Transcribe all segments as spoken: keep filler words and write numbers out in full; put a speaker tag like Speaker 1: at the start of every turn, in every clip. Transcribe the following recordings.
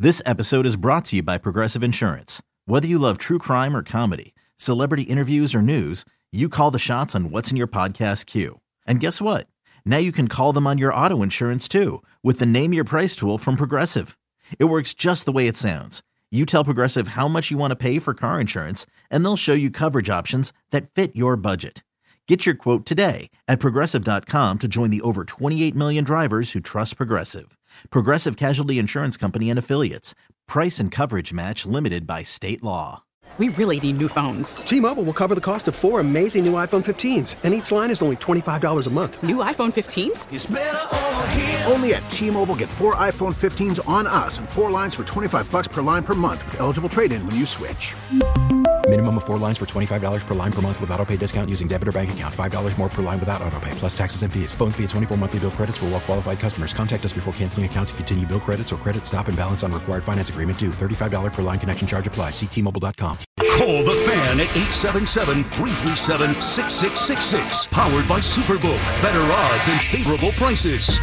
Speaker 1: This episode is brought to you by Progressive Insurance. Whether you love true crime or comedy, celebrity interviews or news, you call the shots on what's in your podcast queue. And guess what? Now you can call them on your auto insurance too with the Name Your Price tool from Progressive. It works just the way it sounds. You tell Progressive how much you want to pay for car insurance, and they'll show you coverage options that fit your budget. Get your quote today at Progressive dot com to join the over twenty-eight million drivers who trust Progressive. Progressive Casualty Insurance Company and Affiliates. Price and coverage match limited by state law.
Speaker 2: We really need new phones.
Speaker 3: T-Mobile will cover the cost of four amazing new iPhone fifteens, and each line is only twenty-five dollars a month.
Speaker 2: New iPhone fifteens?
Speaker 4: It's better over here.
Speaker 5: Only at T-Mobile, get four iPhone fifteens on us and four lines for twenty-five bucks per line per month with eligible trade-in when you switch.
Speaker 6: Minimum of four lines for twenty-five dollars per line per month with autopay discount using debit or bank account. five dollars more per line without autopay, plus taxes and fees. Phone fee at twenty-four monthly bill credits for well-qualified customers. Contact us before canceling account to continue bill credits or credit stop and balance on required finance agreement due. thirty-five dollars per line connection charge applies. See T Mobile dot com.
Speaker 7: Call the Fan at eight seven seven, three three seven, six six six six. Powered by Superbook. Better odds and favorable prices.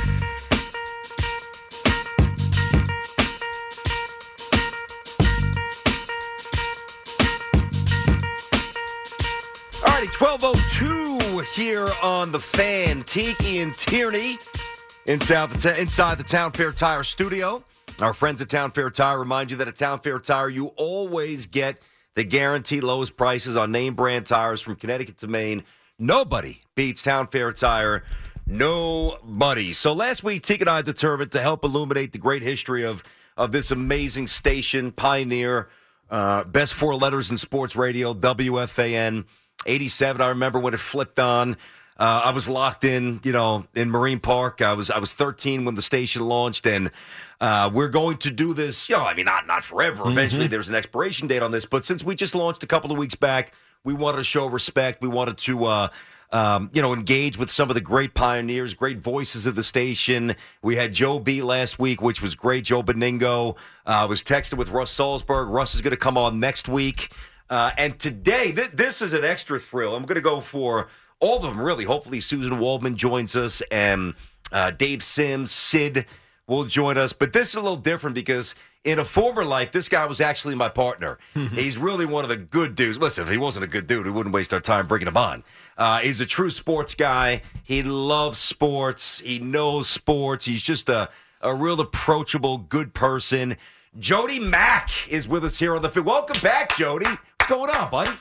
Speaker 8: twelve oh two here on the Fan. Tiki and Tierney inside the, inside the Town Fair Tire studio. Our friends at Town Fair Tire remind you that at Town Fair Tire, you always get the guaranteed lowest prices on name brand tires from Connecticut to Maine. Nobody beats Town Fair Tire. Nobody. So last week, Tiki and I determined to help illuminate the great history of, of this amazing station, Pioneer, uh, best four letters in sports radio, W F A N. eighty-seven, I remember when it flipped on. Uh, I was locked in, you know, in Marine Park. I was I was thirteen when the station launched, and uh, we're going to do this, you know, I mean, not, not forever. Mm-hmm. Eventually, there's an expiration date on this. But since we just launched a couple of weeks back, we wanted to show respect. We wanted to, uh, um, you know, engage with some of the great pioneers, great voices of the station. We had Joe B last week, which was great. Joe Beningo. Uh, I was texting with Russ Salzberg. Russ is going to come on next week. Uh, and today, th- this is an extra thrill. I'm going to go for all of them, really. Hopefully, Susan Waldman joins us, and uh, Dave Sims, Sid will join us. But this is a little different because in a former life, this guy was actually my partner. He's really one of the good dudes. Listen, if he wasn't a good dude, we wouldn't waste our time bringing him on. Uh, he's a true sports guy. He loves sports. He knows sports. He's just a, a real approachable, good person. Jody Mack is with us here on the field. Welcome back, Jody. What's going on, buddy?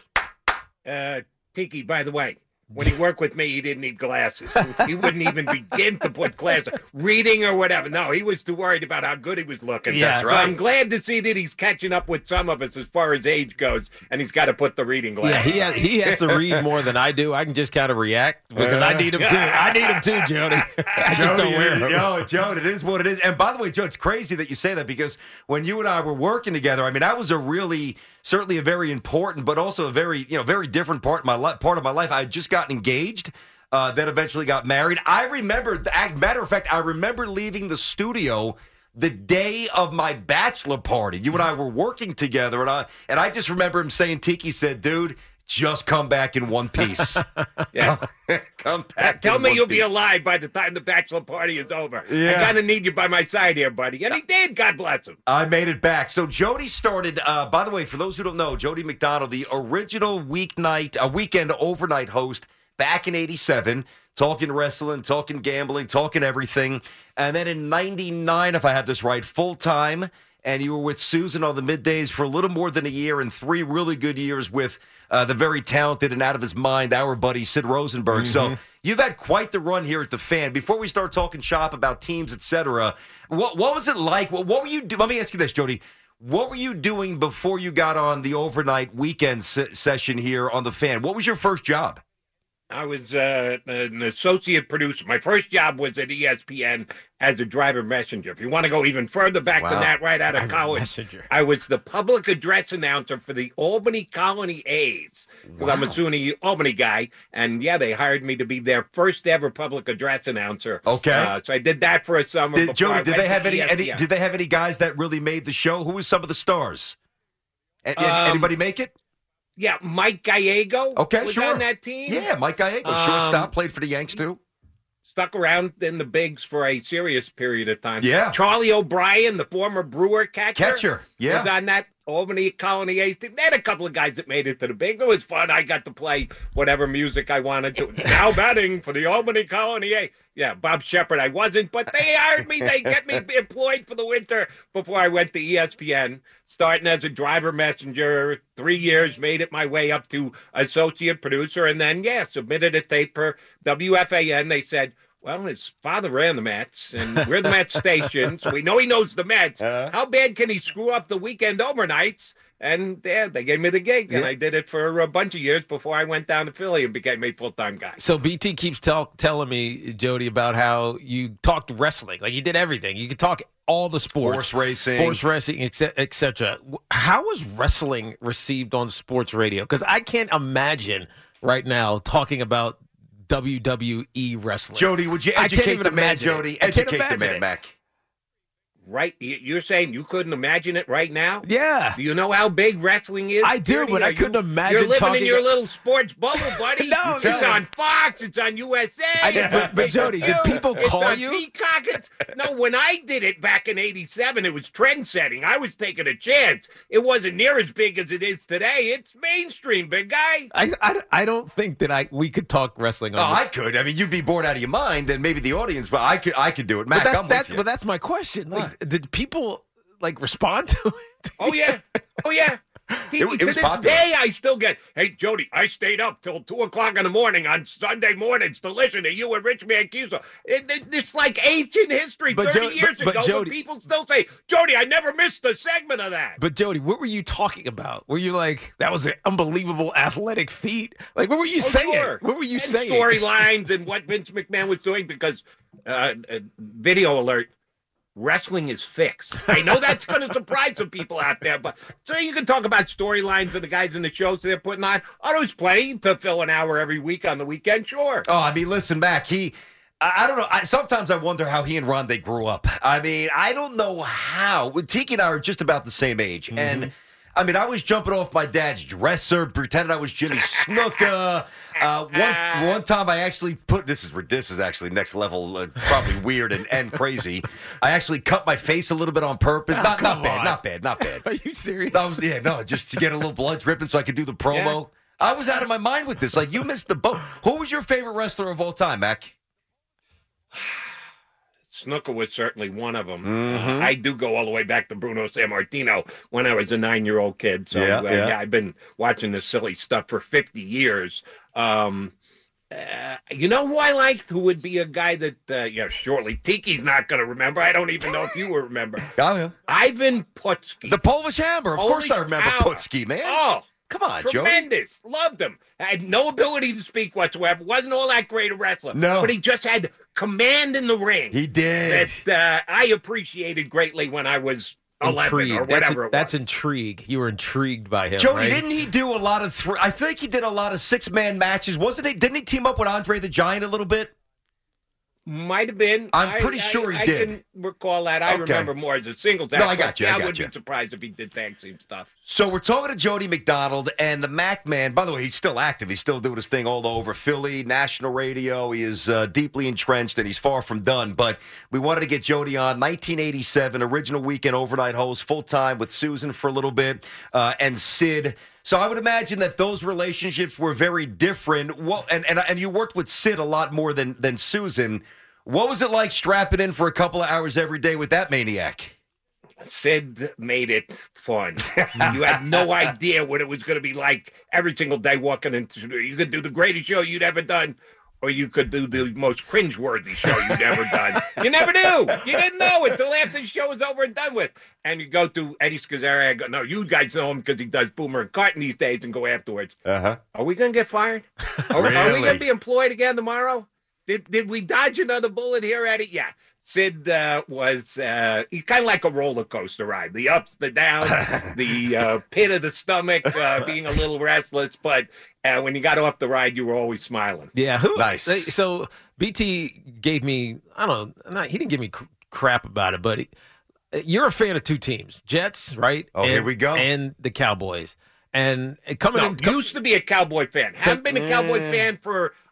Speaker 9: Uh, Tiki, by the way, when he worked with me, he didn't need glasses. He wouldn't even begin to put glasses, reading or whatever. No, he was too worried about how good he was looking.
Speaker 8: Yeah, that's
Speaker 9: so
Speaker 8: right.
Speaker 9: I'm glad to see that he's catching up with some of us as far as age goes, and he's got to put the reading glasses.
Speaker 10: Yeah, he has, he has to read more than I do. I can just kind of react because I need him too. I need him too, Jody. I just
Speaker 8: Jody,
Speaker 10: don't wear them.
Speaker 8: Yo, Jody, it is what it is. And by the way, Joe, it's crazy that you say that because when you and I were working together, I mean, that was a really, certainly a very important, but also a very, you know, very different part of my life. Part of my life. I had just gotten engaged. Uh, then eventually got married. I remember, matter of fact, I remember leaving the studio the day of my bachelor party. You and I were working together, and I and I just remember him saying, Tiki said, dude, just come back in one piece.
Speaker 9: Yeah.
Speaker 8: come, come back
Speaker 9: Tell
Speaker 8: in
Speaker 9: me
Speaker 8: one
Speaker 9: you'll
Speaker 8: piece.
Speaker 9: be alive by the time the bachelor party is over.
Speaker 8: Yeah.
Speaker 9: I kind of need you by my side here, buddy. And he did, God bless him.
Speaker 8: I made it back. So Jody started, uh, by the way, for those who don't know, Jody McDonald, the original weeknight, a uh, weekend overnight host back in eighty-seven, talking wrestling, talking gambling, talking everything. And then in ninety-nine, if I have this right, full-time. And you were with Susan on the middays for a little more than a year and three really good years with uh, the very talented and out of his mind, our buddy Sid Rosenberg. Mm-hmm. So you've had quite the run here at the Fan. Before we start talking shop about teams, et cetera, what, what was it like? What, what were you doing? Let me ask you this, Jody. What were you doing before you got on the overnight weekend se- session here on the Fan? What was your first job?
Speaker 9: I was uh, an associate producer. My first job was at E S P N as a driver messenger. If you want to go even further back
Speaker 8: Wow.
Speaker 9: than that, right out of
Speaker 10: Driver
Speaker 9: college,
Speaker 10: messenger.
Speaker 9: I was the public address announcer for the Albany Colony A's. Because
Speaker 8: Wow.
Speaker 9: I'm a SUNY Albany guy. And, yeah, they hired me to be their first ever public address announcer.
Speaker 8: Okay.
Speaker 9: Uh, so I did that for a summer.
Speaker 8: Did,
Speaker 9: before
Speaker 8: Jody,
Speaker 9: I
Speaker 8: did
Speaker 9: went
Speaker 8: they have
Speaker 9: to
Speaker 8: any,
Speaker 9: E S P N.
Speaker 8: any? Did they have any guys that really made the show? Who was some of the stars? A- a-
Speaker 9: Um,
Speaker 8: anybody make it?
Speaker 9: Yeah, Mike Gallego
Speaker 8: Okay,
Speaker 9: was
Speaker 8: sure.
Speaker 9: on that team.
Speaker 8: Yeah, Mike Gallego,
Speaker 9: Um,
Speaker 8: shortstop, played for the Yanks too.
Speaker 9: stuck around in the bigs for a serious period of time.
Speaker 8: Yeah.
Speaker 9: Charlie O'Brien, the former Brewer catcher.
Speaker 8: Catcher, yeah.
Speaker 9: Was on that Albany Colony A's team. They had a couple of guys that made it to the big. It was fun. I got to play whatever music I wanted to. Now batting for the Albany Colony A. Yeah, Bob Shepard, I wasn't, but they hired me. They get me employed for the winter before I went to E S P N, starting as a driver messenger. Three years, made it my way up to associate producer, and then, yeah, submitted a tape for W F A N. They said, well, his father ran the Mets, and we're the Mets station, so we know he knows the Mets. Uh, How bad can he screw up the weekend overnights? And yeah, they gave me the gig, and yeah. I did it for a bunch of years before I went down to Philly and became a full-time guy.
Speaker 10: So B T keeps tell, telling me, Jody, about how you talked wrestling. Like, you did everything. You could talk all the sports.
Speaker 8: Horse racing.
Speaker 10: Horse racing, et cetera. How was wrestling received on sports radio? Because I can't imagine right now talking about W W E wrestling.
Speaker 8: Jody, would you educate the man, Jody?
Speaker 10: It.
Speaker 8: Educate the man,
Speaker 10: it.
Speaker 8: Mac.
Speaker 9: Right? You're saying you couldn't imagine it right now?
Speaker 10: Yeah.
Speaker 9: Do you know how big wrestling is?
Speaker 10: I do,
Speaker 9: Ernie?
Speaker 10: but I
Speaker 9: Are
Speaker 10: couldn't
Speaker 9: you,
Speaker 10: imagine
Speaker 9: You're living
Speaker 10: talking
Speaker 9: in your little sports bubble, buddy.
Speaker 10: No,
Speaker 9: it's on Fox. It's on U S A.
Speaker 10: I did, but, but Jody, did people call
Speaker 9: it's on
Speaker 10: you?
Speaker 9: Peacock. It's, no, when I did it back in eighty-seven, it was trend setting. I was taking a chance. It wasn't near as big as it is today. It's mainstream, big guy.
Speaker 10: I, I, I don't think that I we could talk wrestling on
Speaker 8: Oh,
Speaker 10: this.
Speaker 8: I could. I mean, you'd be bored out of your mind, and maybe the audience, but I could I could do it. Mac,
Speaker 10: but that's,
Speaker 8: I'm
Speaker 10: that's,
Speaker 8: with you.
Speaker 10: But that's my question. Like, what? Did people like respond to it?
Speaker 9: Oh yeah, oh yeah.
Speaker 8: It, it
Speaker 9: to
Speaker 8: was
Speaker 9: this
Speaker 8: popular.
Speaker 9: day, I still get, hey, Jody, I stayed up till two o'clock in the morning on Sunday mornings to listen to you and Rich Mancuso. It, it, it's like ancient history
Speaker 10: but
Speaker 9: thirty
Speaker 10: Jody,
Speaker 9: years
Speaker 10: but, but
Speaker 9: ago
Speaker 10: Jody,
Speaker 9: when people still say, Jody, I never missed a segment of that.
Speaker 10: But, Jody, what were you talking about? Were you like, that was an unbelievable athletic feat? Like, what were you
Speaker 9: oh,
Speaker 10: saying?
Speaker 9: Sure.
Speaker 10: What were you
Speaker 9: and
Speaker 10: saying?
Speaker 9: Storylines and what Vince McMahon was doing because, uh, uh, video alert, wrestling is fixed. I know that's going to surprise some people out there, but so you can talk about storylines and the guys in the shows they're putting on. Oh, there's plenty to fill an hour every week on the weekend, sure.
Speaker 8: Oh, I mean, listen, Mac, he, I, I don't know. I, sometimes I wonder how he and Rondé grew up. I mean, I don't know how. Tiki and I are just about the same age, mm-hmm. and I mean, I was jumping off my dad's dresser, pretending I was Jimmy Snuka. Uh, one one time, I actually put this is this is actually next level, uh, probably weird and, and crazy. I actually cut my face a little bit on purpose.
Speaker 10: Oh,
Speaker 8: not not
Speaker 10: on.
Speaker 8: bad, not bad, not bad.
Speaker 10: Are you serious?
Speaker 8: I was, yeah, no, just to get a little blood dripping so I could do the promo. Yeah. I was out of my mind with this. Like, you missed the boat. Who was your favorite wrestler of all time, Mac?
Speaker 9: Snuka was certainly one of them.
Speaker 8: Mm-hmm.
Speaker 9: Uh, I do go all the way back to Bruno Sammartino when I was a nine-year-old kid. So,
Speaker 8: yeah,
Speaker 9: uh,
Speaker 8: yeah.
Speaker 9: yeah, I've been watching this silly stuff for fifty years. Um, uh, you know who I liked? Who would be a guy that, uh, yeah, shortly Tiki's not going to remember. I don't even know if you will remember.
Speaker 8: Oh, yeah.
Speaker 9: Ivan Putski.
Speaker 8: The Polish Hammer. Of
Speaker 9: Polish
Speaker 8: course I remember
Speaker 9: power.
Speaker 8: Putski, man.
Speaker 9: Oh.
Speaker 8: Come on, Jody.
Speaker 9: Tremendous. Loved him. Had no ability to speak whatsoever. Wasn't all that great a wrestler.
Speaker 8: No.
Speaker 9: But he just had command in the ring.
Speaker 8: He did.
Speaker 9: That uh, I appreciated greatly when I was eleven
Speaker 10: Intrigued.
Speaker 9: or whatever
Speaker 10: that's,
Speaker 9: it was.
Speaker 10: That's intrigue. You were intrigued by him,
Speaker 8: Jody,
Speaker 10: right?
Speaker 8: didn't he do a lot of three? I feel like he did a lot of six-man matches. Wasn't he? Didn't he team up with Andre the Giant a little bit?
Speaker 9: Might have been.
Speaker 8: I'm pretty
Speaker 9: I,
Speaker 8: sure
Speaker 9: I,
Speaker 8: he
Speaker 9: I
Speaker 8: did.
Speaker 9: I can recall that. I
Speaker 8: Okay.
Speaker 9: remember more as a singles act.
Speaker 8: No, I got you, I
Speaker 9: Yeah, I,
Speaker 8: got
Speaker 9: wouldn't
Speaker 8: you.
Speaker 9: be surprised if he did tag team stuff.
Speaker 8: So we're talking to Jody McDonald and the Mac Man. By the way, he's still active. He's still doing his thing all over Philly, national radio. He is uh, deeply entrenched, and he's far from done. But we wanted to get Jody on. nineteen eighty-seven, original weekend overnight host, full-time with Susan for a little bit, uh, and Sid. So I would imagine that those relationships were very different. What, and, and, and you worked with Sid a lot more than, than Susan. What was it like strapping in for a couple of hours every day with that maniac?
Speaker 9: Sid made it fun. You had no idea what it was going to be like every single day walking into the studio. You could do the greatest show you'd ever done, or you could do the most cringeworthy show you'd ever done. You never knew. You didn't know until after the show was over and done with. And you go to Eddie Scazzeri. I go, no, you guys know him because he does Boomer and Carton these days, and go afterwards.
Speaker 8: Uh-huh.
Speaker 9: Are we going to get fired? Are,
Speaker 8: Really?
Speaker 9: are we going to be employed again tomorrow? Did did we dodge another bullet here, Eddie? Yeah. Sid uh, was uh, he's kind of like a roller coaster ride. The ups, the downs, the uh, pit of the stomach, uh, being a little restless. But uh, when you got off the ride, you were always smiling.
Speaker 10: Yeah. Who,
Speaker 8: Nice.
Speaker 10: So B T gave me, I don't know, not, he didn't give me cr- crap about it, but he, you're a fan of two teams, Jets, right?
Speaker 8: Oh,
Speaker 10: and,
Speaker 8: here we go.
Speaker 10: And the Cowboys. And coming
Speaker 9: No,
Speaker 10: in. Com-
Speaker 9: used to be a Cowboy fan. Haven't been a Cowboy fan for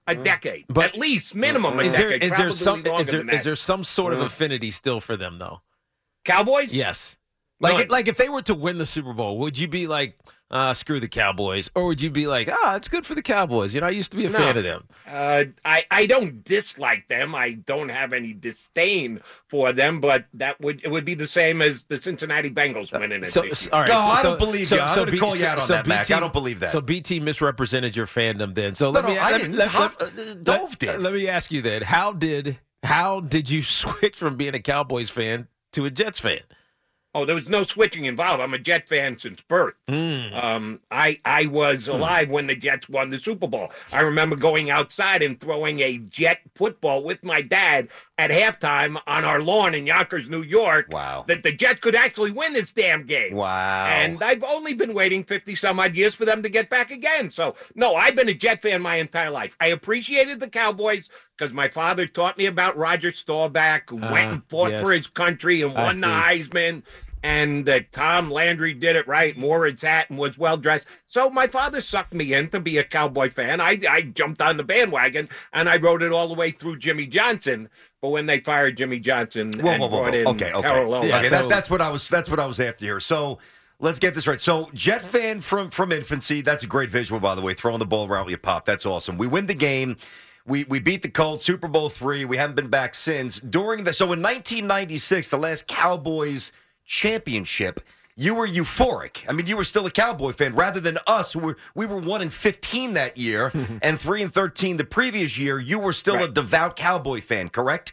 Speaker 9: a decade,
Speaker 10: But-
Speaker 9: at least minimum a
Speaker 10: Is there
Speaker 9: decade.
Speaker 10: is there
Speaker 9: probably
Speaker 10: some
Speaker 9: longer
Speaker 10: is there
Speaker 9: than that.
Speaker 10: is there some sort of affinity still for them though?
Speaker 9: Cowboys?
Speaker 10: Yes. Like
Speaker 9: None.
Speaker 10: like if they were to win the Super Bowl, would you be like, uh, screw the Cowboys, or would you be like, ah, it's good for the Cowboys? You know, I used to be a
Speaker 9: No.
Speaker 10: fan of them.
Speaker 9: Uh, I I don't dislike them. I don't have any disdain for them, but that would it would be the same as the Cincinnati Bengals winning it.
Speaker 10: So,
Speaker 9: this
Speaker 10: so-
Speaker 9: year.
Speaker 10: all right.
Speaker 8: No,
Speaker 10: so,
Speaker 8: I
Speaker 10: so-
Speaker 8: don't believe
Speaker 10: so-
Speaker 8: you. I'm
Speaker 10: so
Speaker 8: gonna
Speaker 10: B-
Speaker 8: call you out on
Speaker 10: so
Speaker 8: that, Mac.
Speaker 10: B T
Speaker 8: I don't believe that.
Speaker 10: So B T misrepresented your fandom then. So
Speaker 8: No,
Speaker 10: let me
Speaker 8: no, I
Speaker 10: let,
Speaker 8: didn't.
Speaker 10: let-
Speaker 8: How-
Speaker 10: let-
Speaker 8: uh, Dove did.
Speaker 10: Let me ask you then. How did how did you switch from being a Cowboys fan to a Jets fan?
Speaker 9: Oh, there was no switching involved. I'm a Jet fan since birth.
Speaker 10: Mm.
Speaker 9: Um, I I was alive when the Jets won the Super Bowl. I remember going outside and throwing a Jet football with my dad at halftime on our lawn in Yonkers, New York.
Speaker 8: Wow.
Speaker 9: That the Jets could actually win this damn game.
Speaker 8: Wow.
Speaker 9: And I've only been waiting fifty some odd years for them to get back again. So, no, I've been a Jet fan my entire life. I appreciated the Cowboys because my father taught me about Roger Staubach, who
Speaker 10: Uh,
Speaker 9: went and fought
Speaker 10: yes.
Speaker 9: for his country and
Speaker 10: I
Speaker 9: won the
Speaker 10: see.
Speaker 9: Heisman. And that Tom Landry did it right, wore his hat and was well dressed. So my father sucked me in to be a Cowboy fan. I, I jumped on the bandwagon and I rode it all the way through Jimmy Johnson. But when they fired Jimmy Johnson
Speaker 8: Whoa,
Speaker 9: and
Speaker 8: whoa, whoa,
Speaker 9: brought
Speaker 8: whoa.
Speaker 9: in
Speaker 8: Okay, okay.
Speaker 9: Carol Owens,
Speaker 10: Yeah,
Speaker 8: okay,
Speaker 10: so-
Speaker 8: that, that's what I was. That's what I was after here. So let's get this right. So Jet fan from from infancy. That's a great visual, by the way. Throwing the ball around with your pop. That's awesome. We win the game. We we beat the Colts. Super Bowl three. We haven't been back since. During the so in nineteen ninety-six, the last Cowboys championship, you were euphoric. I mean, you were still a Cowboy fan, rather than us, who were we were one and fifteen that year, and three and thirteen the previous year. You were still a
Speaker 9: Right.
Speaker 8: devout Cowboy fan, correct?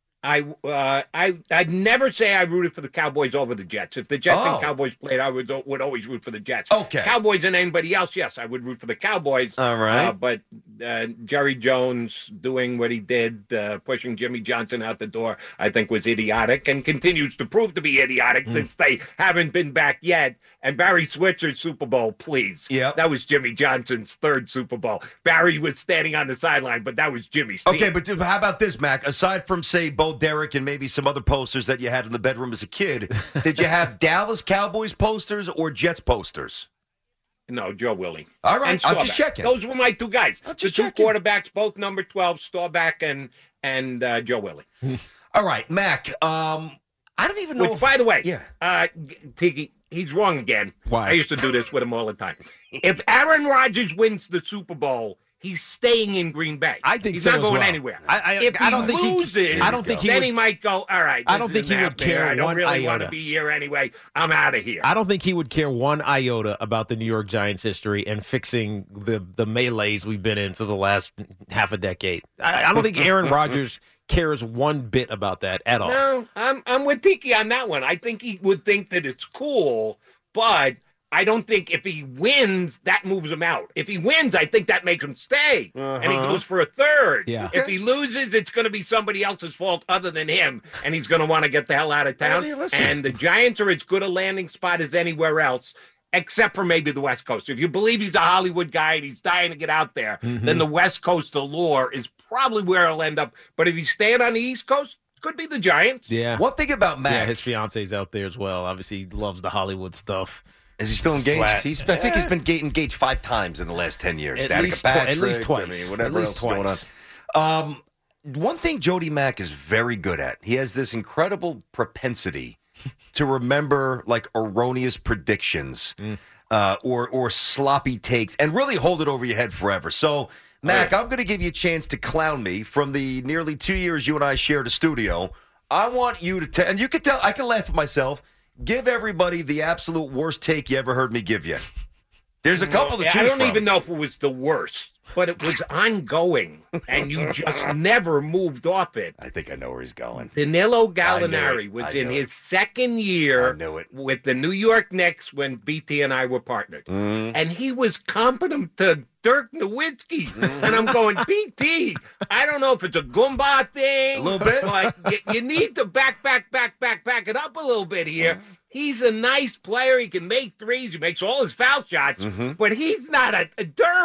Speaker 9: I uh, I I'd never say I rooted for the Cowboys over the Jets. If the Jets
Speaker 8: Oh.
Speaker 9: and Cowboys played, I would would always root for the Jets.
Speaker 8: Okay.
Speaker 9: Cowboys and anybody else, yes, I would root for the Cowboys.
Speaker 8: All right.
Speaker 9: Uh, but uh, Jerry Jones doing what he did, uh, pushing Jimmy Johnson out the door, I think was idiotic and continues to prove to be idiotic
Speaker 8: Mm.
Speaker 9: since they haven't been back yet. And Barry Switzer's Super Bowl, please.
Speaker 8: Yep.
Speaker 9: That was Jimmy Johnson's third Super Bowl. Barry was standing on the sideline, but that was Jimmy's team.
Speaker 8: Okay, but dude, how about this, Mac? Aside from, say, Bo Derek and maybe some other posters that you had in the bedroom as a kid, did you have Dallas Cowboys posters or Jets posters?
Speaker 9: No, Joe Willie.
Speaker 8: All right,
Speaker 9: And
Speaker 8: I'm
Speaker 9: Staubach.
Speaker 8: just checking.
Speaker 9: Those were my two guys.
Speaker 8: I'm
Speaker 9: The
Speaker 8: just
Speaker 9: two
Speaker 8: checking.
Speaker 9: quarterbacks, both number twelve, Staubach and and uh, Joe Willie.
Speaker 8: All right, Mac. Um, I don't even know.
Speaker 9: Which,
Speaker 8: if,
Speaker 9: by the way,
Speaker 8: yeah.
Speaker 9: uh, Tiki, he's wrong again.
Speaker 10: Why?
Speaker 9: I used to do this with him all the time. If Aaron Rodgers wins the Super Bowl, he's staying in Green Bay.
Speaker 10: I think
Speaker 9: he's
Speaker 10: so
Speaker 9: not
Speaker 10: as
Speaker 9: going
Speaker 10: well.
Speaker 9: anywhere.
Speaker 10: I- I-
Speaker 9: if
Speaker 10: I
Speaker 9: he
Speaker 10: don't think he-
Speaker 9: loses,
Speaker 10: I don't think he
Speaker 9: then
Speaker 10: would-
Speaker 9: he might go, all right,
Speaker 10: I
Speaker 9: this
Speaker 10: don't think he
Speaker 9: isn't
Speaker 10: would
Speaker 9: happening.
Speaker 10: care
Speaker 9: I don't
Speaker 10: one
Speaker 9: really want
Speaker 10: iota.
Speaker 9: to be here anyway. I'm out of here.
Speaker 10: I don't think he would care one iota about the New York Giants history and fixing the the melees we've been in for the last half a decade. I, I don't think Aaron Rodgers cares one bit about that at all.
Speaker 9: No, I'm I'm with Tiki on that one. I think he would think that it's cool, but I don't think if he wins, that moves him out. If he wins, I think that makes him stay, and he goes for a third.
Speaker 10: Yeah.
Speaker 9: If he loses, it's going to be somebody else's fault other than him, and he's going to want to get the hell out of town.
Speaker 8: Hey, listen.
Speaker 9: And the Giants are as good a landing spot as anywhere else, except for maybe the West Coast. If you believe he's a Hollywood guy and he's dying to get out there, then the West Coast allure is probably where he'll end up. But if he's staying on the East Coast, could be the Giants.
Speaker 10: Yeah.
Speaker 8: One thing about
Speaker 10: Yeah,
Speaker 8: Mac,
Speaker 10: his fiance's out there as well. Obviously, he loves the Hollywood stuff.
Speaker 8: is he still engaged?
Speaker 10: Flat.
Speaker 8: He's, I think he's been ga- engaged five times in the last ten years.
Speaker 10: At
Speaker 8: Danica
Speaker 10: least twi- at
Speaker 8: Patrick,
Speaker 10: least twice.
Speaker 8: I mean, whatever
Speaker 10: At least
Speaker 8: else is going
Speaker 10: twice.
Speaker 8: on. Um, one thing Jody Mack is very good at, he has this incredible propensity to remember like erroneous predictions uh, or or sloppy takes and really hold it over your head forever. So, Mac, I'm going to give you a chance to clown me from the nearly two years you and I shared a studio. I want you to tell, and you can tell, I can laugh at myself. Give everybody the absolute worst take you ever heard me give you. There's a couple to
Speaker 9: Yeah,
Speaker 8: choose
Speaker 9: I don't
Speaker 8: from.
Speaker 9: even know if it was the worst, but it was ongoing, and you just never moved off it.
Speaker 8: I think I know where he's going.
Speaker 9: Danilo
Speaker 8: I knew
Speaker 9: Gallinari
Speaker 8: it.
Speaker 9: was
Speaker 8: I
Speaker 9: in
Speaker 8: knew
Speaker 9: his
Speaker 8: it.
Speaker 9: second year
Speaker 8: I knew it.
Speaker 9: with the New York Knicks when B T and I were partnered.
Speaker 8: Mm.
Speaker 9: And he was competent to Dirk Nowitzki. And I'm going, B T, I don't know if it's a Goomba thing.
Speaker 8: A little bit.
Speaker 9: But you, you need to back, back, back, back, back it up a little bit here. He's a nice player. He can make threes. He makes all his foul shots.
Speaker 8: Mm-hmm.
Speaker 9: But he's not a, a Dirk.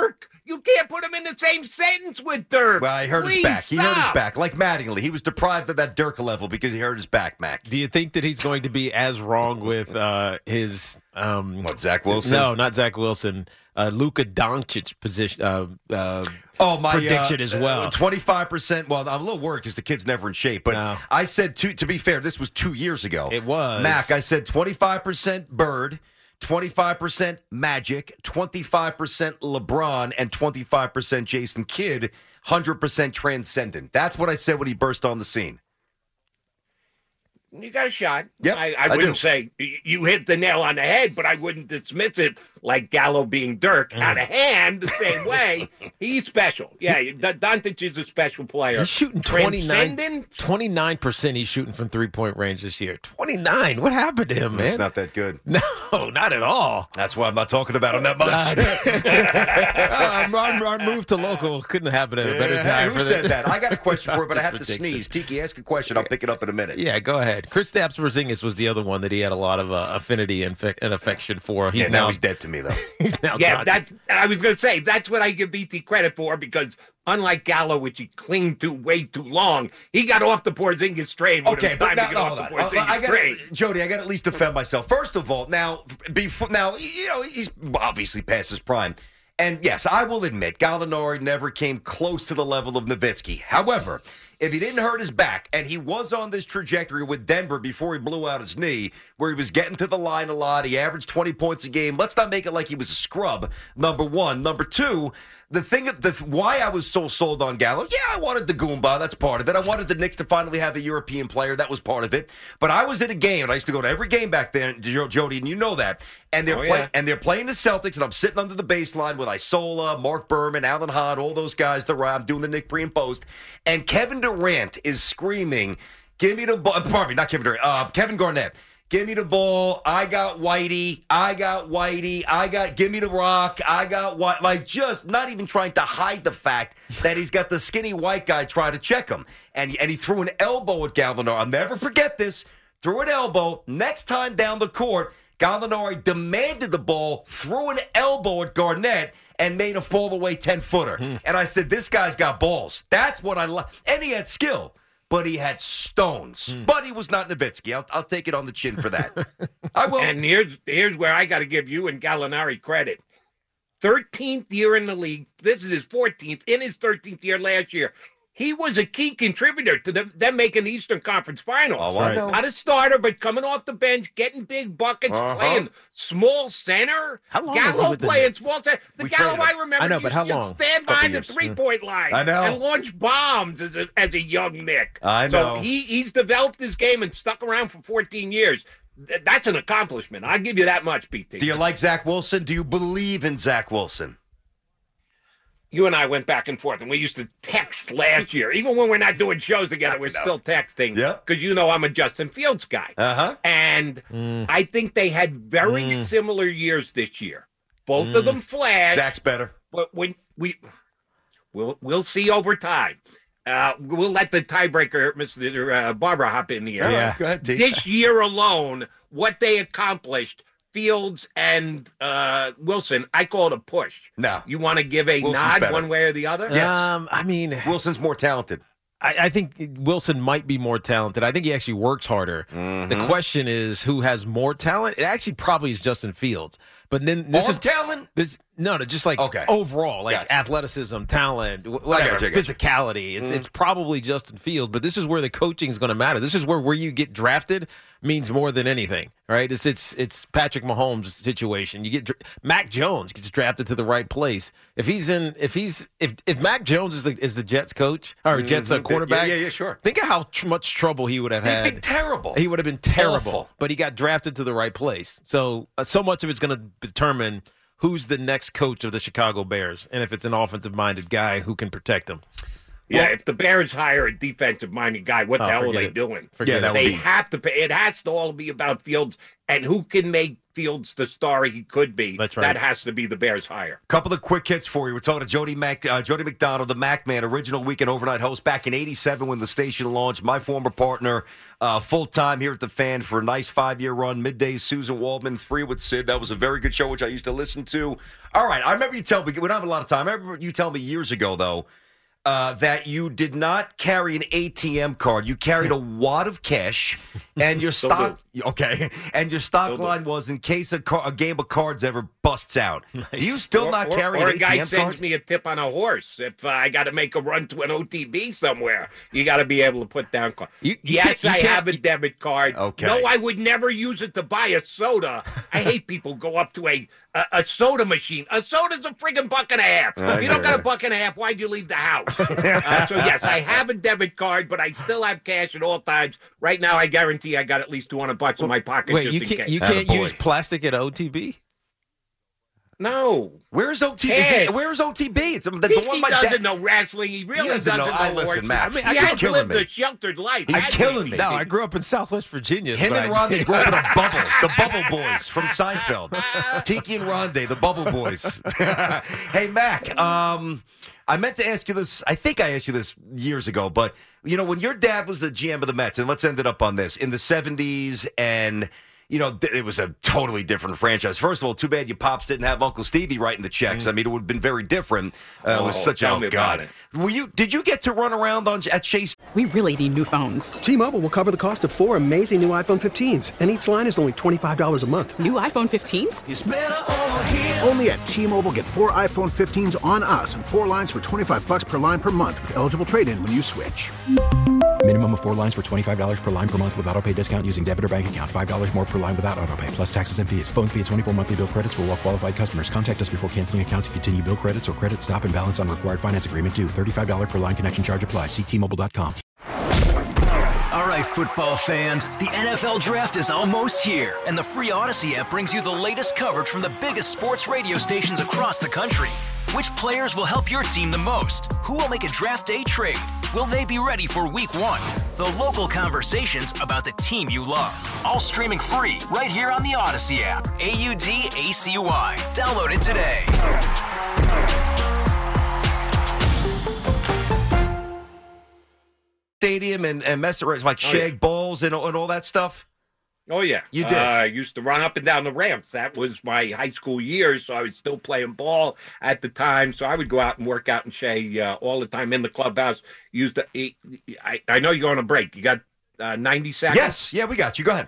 Speaker 9: You can't put him in the same sentence with Dirk.
Speaker 8: Well, he hurt
Speaker 9: Please
Speaker 8: his back. He hurt his
Speaker 9: stop.
Speaker 8: back. Like Mattingly, he was deprived of that Dirk level because he hurt his back, Mac.
Speaker 10: Do you think that he's going to be as wrong with uh, his um,
Speaker 8: What, Zach Wilson?
Speaker 10: No, not Zach Wilson. Uh, Luka Doncic position. Uh, uh,
Speaker 8: Oh, my
Speaker 10: prediction
Speaker 8: uh,
Speaker 10: as well.
Speaker 8: twenty-five percent. Well, I'm a little worried because the kid's never in shape. But
Speaker 10: No.
Speaker 8: I said, to, to be fair, this was two years ago.
Speaker 10: It was.
Speaker 8: Mac, I said twenty-five percent Bird, twenty-five percent Magic, twenty-five percent LeBron, and twenty-five percent Jason Kidd, one hundred percent transcendent. That's what I said when he burst on the scene.
Speaker 9: You got a shot.
Speaker 8: Yep,
Speaker 9: I, I
Speaker 8: I
Speaker 9: wouldn't
Speaker 8: do.
Speaker 9: say y- you hit the nail on the head, but I wouldn't dismiss it like Gallo being Dirk
Speaker 8: Mm.
Speaker 9: out of hand the same way. He's special. Yeah, D- Doncic is a special player.
Speaker 10: He's shooting twenty-nine
Speaker 9: Transcendent?
Speaker 10: twenty-nine percent he's shooting from three-point range this year. twenty-nine. What happened to him, man?
Speaker 8: It's not that good.
Speaker 10: No, not at all.
Speaker 8: That's why I'm not talking about him that much.
Speaker 10: uh, our, our move to local couldn't happen at a better
Speaker 8: Yeah,
Speaker 10: time.
Speaker 8: who
Speaker 10: for
Speaker 8: said
Speaker 10: the-
Speaker 8: that? I got a question for it, but I have to
Speaker 10: That's
Speaker 8: sneeze. Tiki, ask a question. I'll pick it up in a minute.
Speaker 10: Yeah, go ahead. Kristaps Porzingis was the other one that he had a lot of uh, affinity and, fe- and affection for. He's
Speaker 8: Yeah, now
Speaker 10: now
Speaker 8: he's dead to me, though.
Speaker 10: He's now
Speaker 9: Yeah,
Speaker 10: gone.
Speaker 9: that's. I was going to say that's what I give B T credit for because unlike Gallo, which he clinged to way too long, he got off the Porzingis train. when it
Speaker 8: Okay,
Speaker 9: was
Speaker 8: but
Speaker 9: time
Speaker 8: now,
Speaker 9: to get
Speaker 8: no,
Speaker 9: off
Speaker 8: hold
Speaker 9: the
Speaker 8: on.
Speaker 9: Porzingis
Speaker 8: I got
Speaker 9: train.
Speaker 8: Jody. I got to at least defend myself. First of all, now before now, you know, he's obviously past his prime, and yes, I will admit, Gallinari never came close to the level of Nowitzki. However, if he didn't hurt his back, and he was on this trajectory with Denver before he blew out his knee, where he was getting to the line a lot, he averaged twenty points a game. Let's not make it like he was a scrub. Number one, number two. The thing, the why I was so sold on Gallo, yeah, I wanted the Goomba. That's part of it. I wanted the Knicks to finally have a European player. That was part of it. But I was at a game, and I used to go to every game back then, Jo- Jody, and you know that. And they're
Speaker 9: Oh,
Speaker 8: playing,
Speaker 9: yeah.
Speaker 8: and they're playing the Celtics, and I'm sitting under the baseline with Isola, Mark Berman, Alan Hahn, all those guys. The I'm doing the Nick pre and post, and Kevin Durant is screaming, "Give me the ball!" Pardon me, not Kevin Durant. Uh, Kevin Garnett. Give me the ball. I got Whitey. I got Whitey. I got, give me the rock. I got what? Like, just not even trying to hide the fact that he's got the skinny white guy trying to check him. And, and he threw an elbow at Gallinari. I'll never forget this. Threw an elbow. Next time down the court, Gallinari demanded the ball, threw an elbow at Garnett, and made a fall-away ten-footer. And I said, this guy's got balls. That's what I love. And he had skill. But he had stones.
Speaker 10: Hmm.
Speaker 8: But he was not Nowitzki. I'll, I'll take it on the chin for that. I will.
Speaker 9: And here's here's where I got to give you and Gallinari credit. thirteenth year in the league. This is his fourteenth. In his thirteenth year last year, he was a key contributor to them, them making the Eastern Conference Finals.
Speaker 8: Oh, I know.
Speaker 9: Not a starter, but coming off the bench, getting big buckets,
Speaker 8: Uh-huh.
Speaker 9: playing small center.
Speaker 10: How long was he
Speaker 9: Gallo
Speaker 10: with the
Speaker 9: playing
Speaker 10: Knicks?
Speaker 9: small center. The
Speaker 8: We
Speaker 9: Gallo
Speaker 8: traded him.
Speaker 9: I remember
Speaker 10: I know,
Speaker 9: used
Speaker 10: but how
Speaker 9: to just
Speaker 10: long?
Speaker 9: stand
Speaker 8: Couple
Speaker 9: behind the
Speaker 8: years.
Speaker 9: three-point line
Speaker 8: I know.
Speaker 9: and launch bombs as a, as a young Nick.
Speaker 8: I know.
Speaker 9: So he, he's developed his game and stuck around for fourteen years. Th- That's an accomplishment. I'll give you that much, B T.
Speaker 8: Do you like Zach Wilson? Do you believe in Zach Wilson?
Speaker 9: You and I went back and forth, and we used to text last year. Even when we're not doing shows together, we're
Speaker 8: know.
Speaker 9: still texting.
Speaker 8: Yep.
Speaker 9: Because you know I'm a Justin Fields guy.
Speaker 8: Uh-huh.
Speaker 9: And
Speaker 10: Mm.
Speaker 9: I think they had very
Speaker 10: Mm.
Speaker 9: similar years this year. Both
Speaker 10: Mm.
Speaker 9: of them flashed.
Speaker 8: Zach's better.
Speaker 9: But when we we'll we'll see over time. Uh, we'll let the tiebreaker, Mister Uh, Barbara, hop in here.
Speaker 8: All right,
Speaker 10: Yeah.
Speaker 8: go ahead, T.
Speaker 9: This year alone, what they accomplished, Fields and uh, Wilson, I call it a push.
Speaker 8: No.
Speaker 9: You want to give a
Speaker 8: Wilson's
Speaker 9: nod
Speaker 8: better.
Speaker 9: one way or the other?
Speaker 8: Yes.
Speaker 10: Um, I mean,
Speaker 8: Wilson's more talented.
Speaker 10: I, I think Wilson might be more talented. I think he actually works harder.
Speaker 8: Mm-hmm.
Speaker 10: The question is who has more talent. It actually probably is Justin Fields. But then this
Speaker 8: Arm
Speaker 10: is
Speaker 8: talent?
Speaker 10: This no, no, just like
Speaker 8: Okay.
Speaker 10: overall, like
Speaker 8: Gotcha.
Speaker 10: athleticism, talent, wh- whatever,
Speaker 8: gotcha, I gotcha.
Speaker 10: physicality. It's
Speaker 8: Mm.
Speaker 10: it's probably Justin Fields. But this is where the coaching is going to matter. This is where where you get drafted means more than anything, right? It's it's it's Patrick Mahomes' situation. You get dra- Mac Jones gets drafted to the right place. If he's in, if he's if if Mac Jones is the, is the Jets coach or Jets uh,
Speaker 8: Mhm.
Speaker 10: quarterback,
Speaker 8: Yeah, yeah, yeah, sure.
Speaker 10: Think of how tr- much trouble he would have
Speaker 8: He'd
Speaker 10: had.
Speaker 8: be terrible.
Speaker 10: He would have been terrible,
Speaker 8: Awful.
Speaker 10: but he got drafted to the right place. So, uh, so much of it's going to determine who's the next coach of the Chicago Bears, and if it's an offensive-minded guy who can protect them.
Speaker 9: Yeah, if the Bears hire a defensive-minded guy, what the
Speaker 10: Oh,
Speaker 9: hell are
Speaker 10: forget
Speaker 9: they
Speaker 10: it.
Speaker 9: doing?
Speaker 10: Forget
Speaker 8: Yeah, that
Speaker 10: it.
Speaker 8: would
Speaker 9: They
Speaker 8: be-
Speaker 9: have to pay. It has to all be about Fields and who can make Fields the star he could be,
Speaker 10: That's right.
Speaker 9: that has to be the Bears hire.
Speaker 8: Couple of quick hits for you. We're talking to Jody Mac, uh, Jody McDonald, the Mac Man, original weekend overnight host back in eighty-seven when the station launched. My former partner, uh, full time here at the Fan for a nice five year run. Middays, Susan Waldman, three with Sid. That was a very good show, which I used to listen to. All right, I remember you tell me we don't have a lot of time. I remember you tell me years ago though. Uh, that you did not carry an A T M card. You carried a wad of cash, and your stock okay, and your stock
Speaker 9: Still
Speaker 8: line
Speaker 9: do.
Speaker 8: was in case a, car, a game of cards ever busts out.
Speaker 10: Nice.
Speaker 8: Do you still
Speaker 9: Or,
Speaker 8: not
Speaker 9: or-
Speaker 8: carry
Speaker 9: or
Speaker 8: an
Speaker 9: a guy
Speaker 8: A T M
Speaker 9: sends
Speaker 8: card?
Speaker 9: me a tip on a horse. If uh, I got to make a run to an O T B somewhere, you got to be able to put down card.
Speaker 10: You- you
Speaker 9: yes,
Speaker 10: can't- you
Speaker 9: I
Speaker 10: can't-
Speaker 9: have a debit card.
Speaker 8: Okay.
Speaker 9: No, I would never use it to buy a soda. I hate people go up to a a, a soda machine. A soda's a friggin' buck and a half.
Speaker 8: I
Speaker 9: If you don't
Speaker 8: hear
Speaker 9: got
Speaker 8: ya.
Speaker 9: a buck and a half, why'd you leave the house? uh, so yes, I have a debit card, but I still have cash at all times. Right now, I guarantee I got at least two hundred bucks in my pocket
Speaker 10: Wait,
Speaker 9: just
Speaker 10: you
Speaker 9: in
Speaker 10: can't
Speaker 9: case.
Speaker 10: you can't
Speaker 8: Attaboy.
Speaker 10: use plastic at O T B?
Speaker 9: No.
Speaker 8: Where's O T B?
Speaker 9: Cash.
Speaker 8: Where's O T B? It's the, the
Speaker 9: He,
Speaker 8: one
Speaker 9: he
Speaker 8: my
Speaker 9: doesn't
Speaker 8: dad.
Speaker 9: know wrestling. He really
Speaker 8: doesn't
Speaker 9: doesn't
Speaker 8: know.
Speaker 9: know.
Speaker 8: I listen,
Speaker 9: horses.
Speaker 8: Matt.
Speaker 9: I mean,
Speaker 8: I
Speaker 9: he
Speaker 8: think
Speaker 9: has
Speaker 8: he's killing
Speaker 9: lived
Speaker 8: me.
Speaker 9: a sheltered life.
Speaker 8: He's
Speaker 9: hasn't
Speaker 8: killing
Speaker 9: he?
Speaker 8: me.
Speaker 10: No, I grew up in Southwest Virginia.
Speaker 8: Him
Speaker 10: but
Speaker 8: and
Speaker 10: I-
Speaker 8: Rondé grew up in a bubble. The Bubble Boys from Seinfeld. Tiki and Rondé, the Bubble Boys. Hey, Mac, um, I meant to ask you this. I think I asked you this years ago, but, you know, when your dad was the G M of the Mets, and let's end it up on this, in the seventies, and, you know, th- it was a totally different franchise. First of all, too bad your pops didn't have Uncle Stevie writing the checks. I mean, it would have been very different. Uh, it was
Speaker 9: Oh,
Speaker 8: such a,
Speaker 9: tell
Speaker 8: oh,
Speaker 9: me about
Speaker 8: God.
Speaker 9: it.
Speaker 8: Were you, did you get to run around on at Chase?
Speaker 2: We really need new phones.
Speaker 3: T-Mobile will cover the cost of four amazing new iPhone fifteens, and each line is only twenty-five dollars a month.
Speaker 2: New iPhone fifteens?
Speaker 5: Only at T-Mobile, get four iPhone fifteens on us and four lines for twenty-five bucks per line per month with eligible trade-in when you switch.
Speaker 6: Minimum of four lines for twenty-five dollars per line per month with autopay discount using debit or bank account. five dollars more per line without autopay, plus taxes and fees. Phone fee at twenty-four monthly bill credits for well-qualified customers. Contact us before canceling account to continue bill credits or credit stop and balance on required finance agreement due. thirty-five dollars per line connection charge applies. See T Mobile dot com.
Speaker 4: All right, football fans, the N F L Draft is almost here, and the free Odyssey app brings you the latest coverage from the biggest sports radio stations across the country. Which players will help your team the most? Who will make a draft day trade? Will they be ready for week one? The local conversations about the team you love. All streaming free right here on the Odyssey app. A U D A C Y. Download it today.
Speaker 8: Stadium and, and mess around, like
Speaker 9: Oh,
Speaker 8: shag
Speaker 9: yeah.
Speaker 8: balls and, and all that stuff?
Speaker 9: Oh, yeah.
Speaker 8: You did?
Speaker 9: Uh, I used to run up and down the ramps. That was my high school years, so I was still playing ball at the time. So I would go out and work out in Shea uh, all the time in the clubhouse. Used to eat. I, I know you're going to break. You got uh, ninety seconds?
Speaker 8: Yes. Yeah, we got you. Go ahead.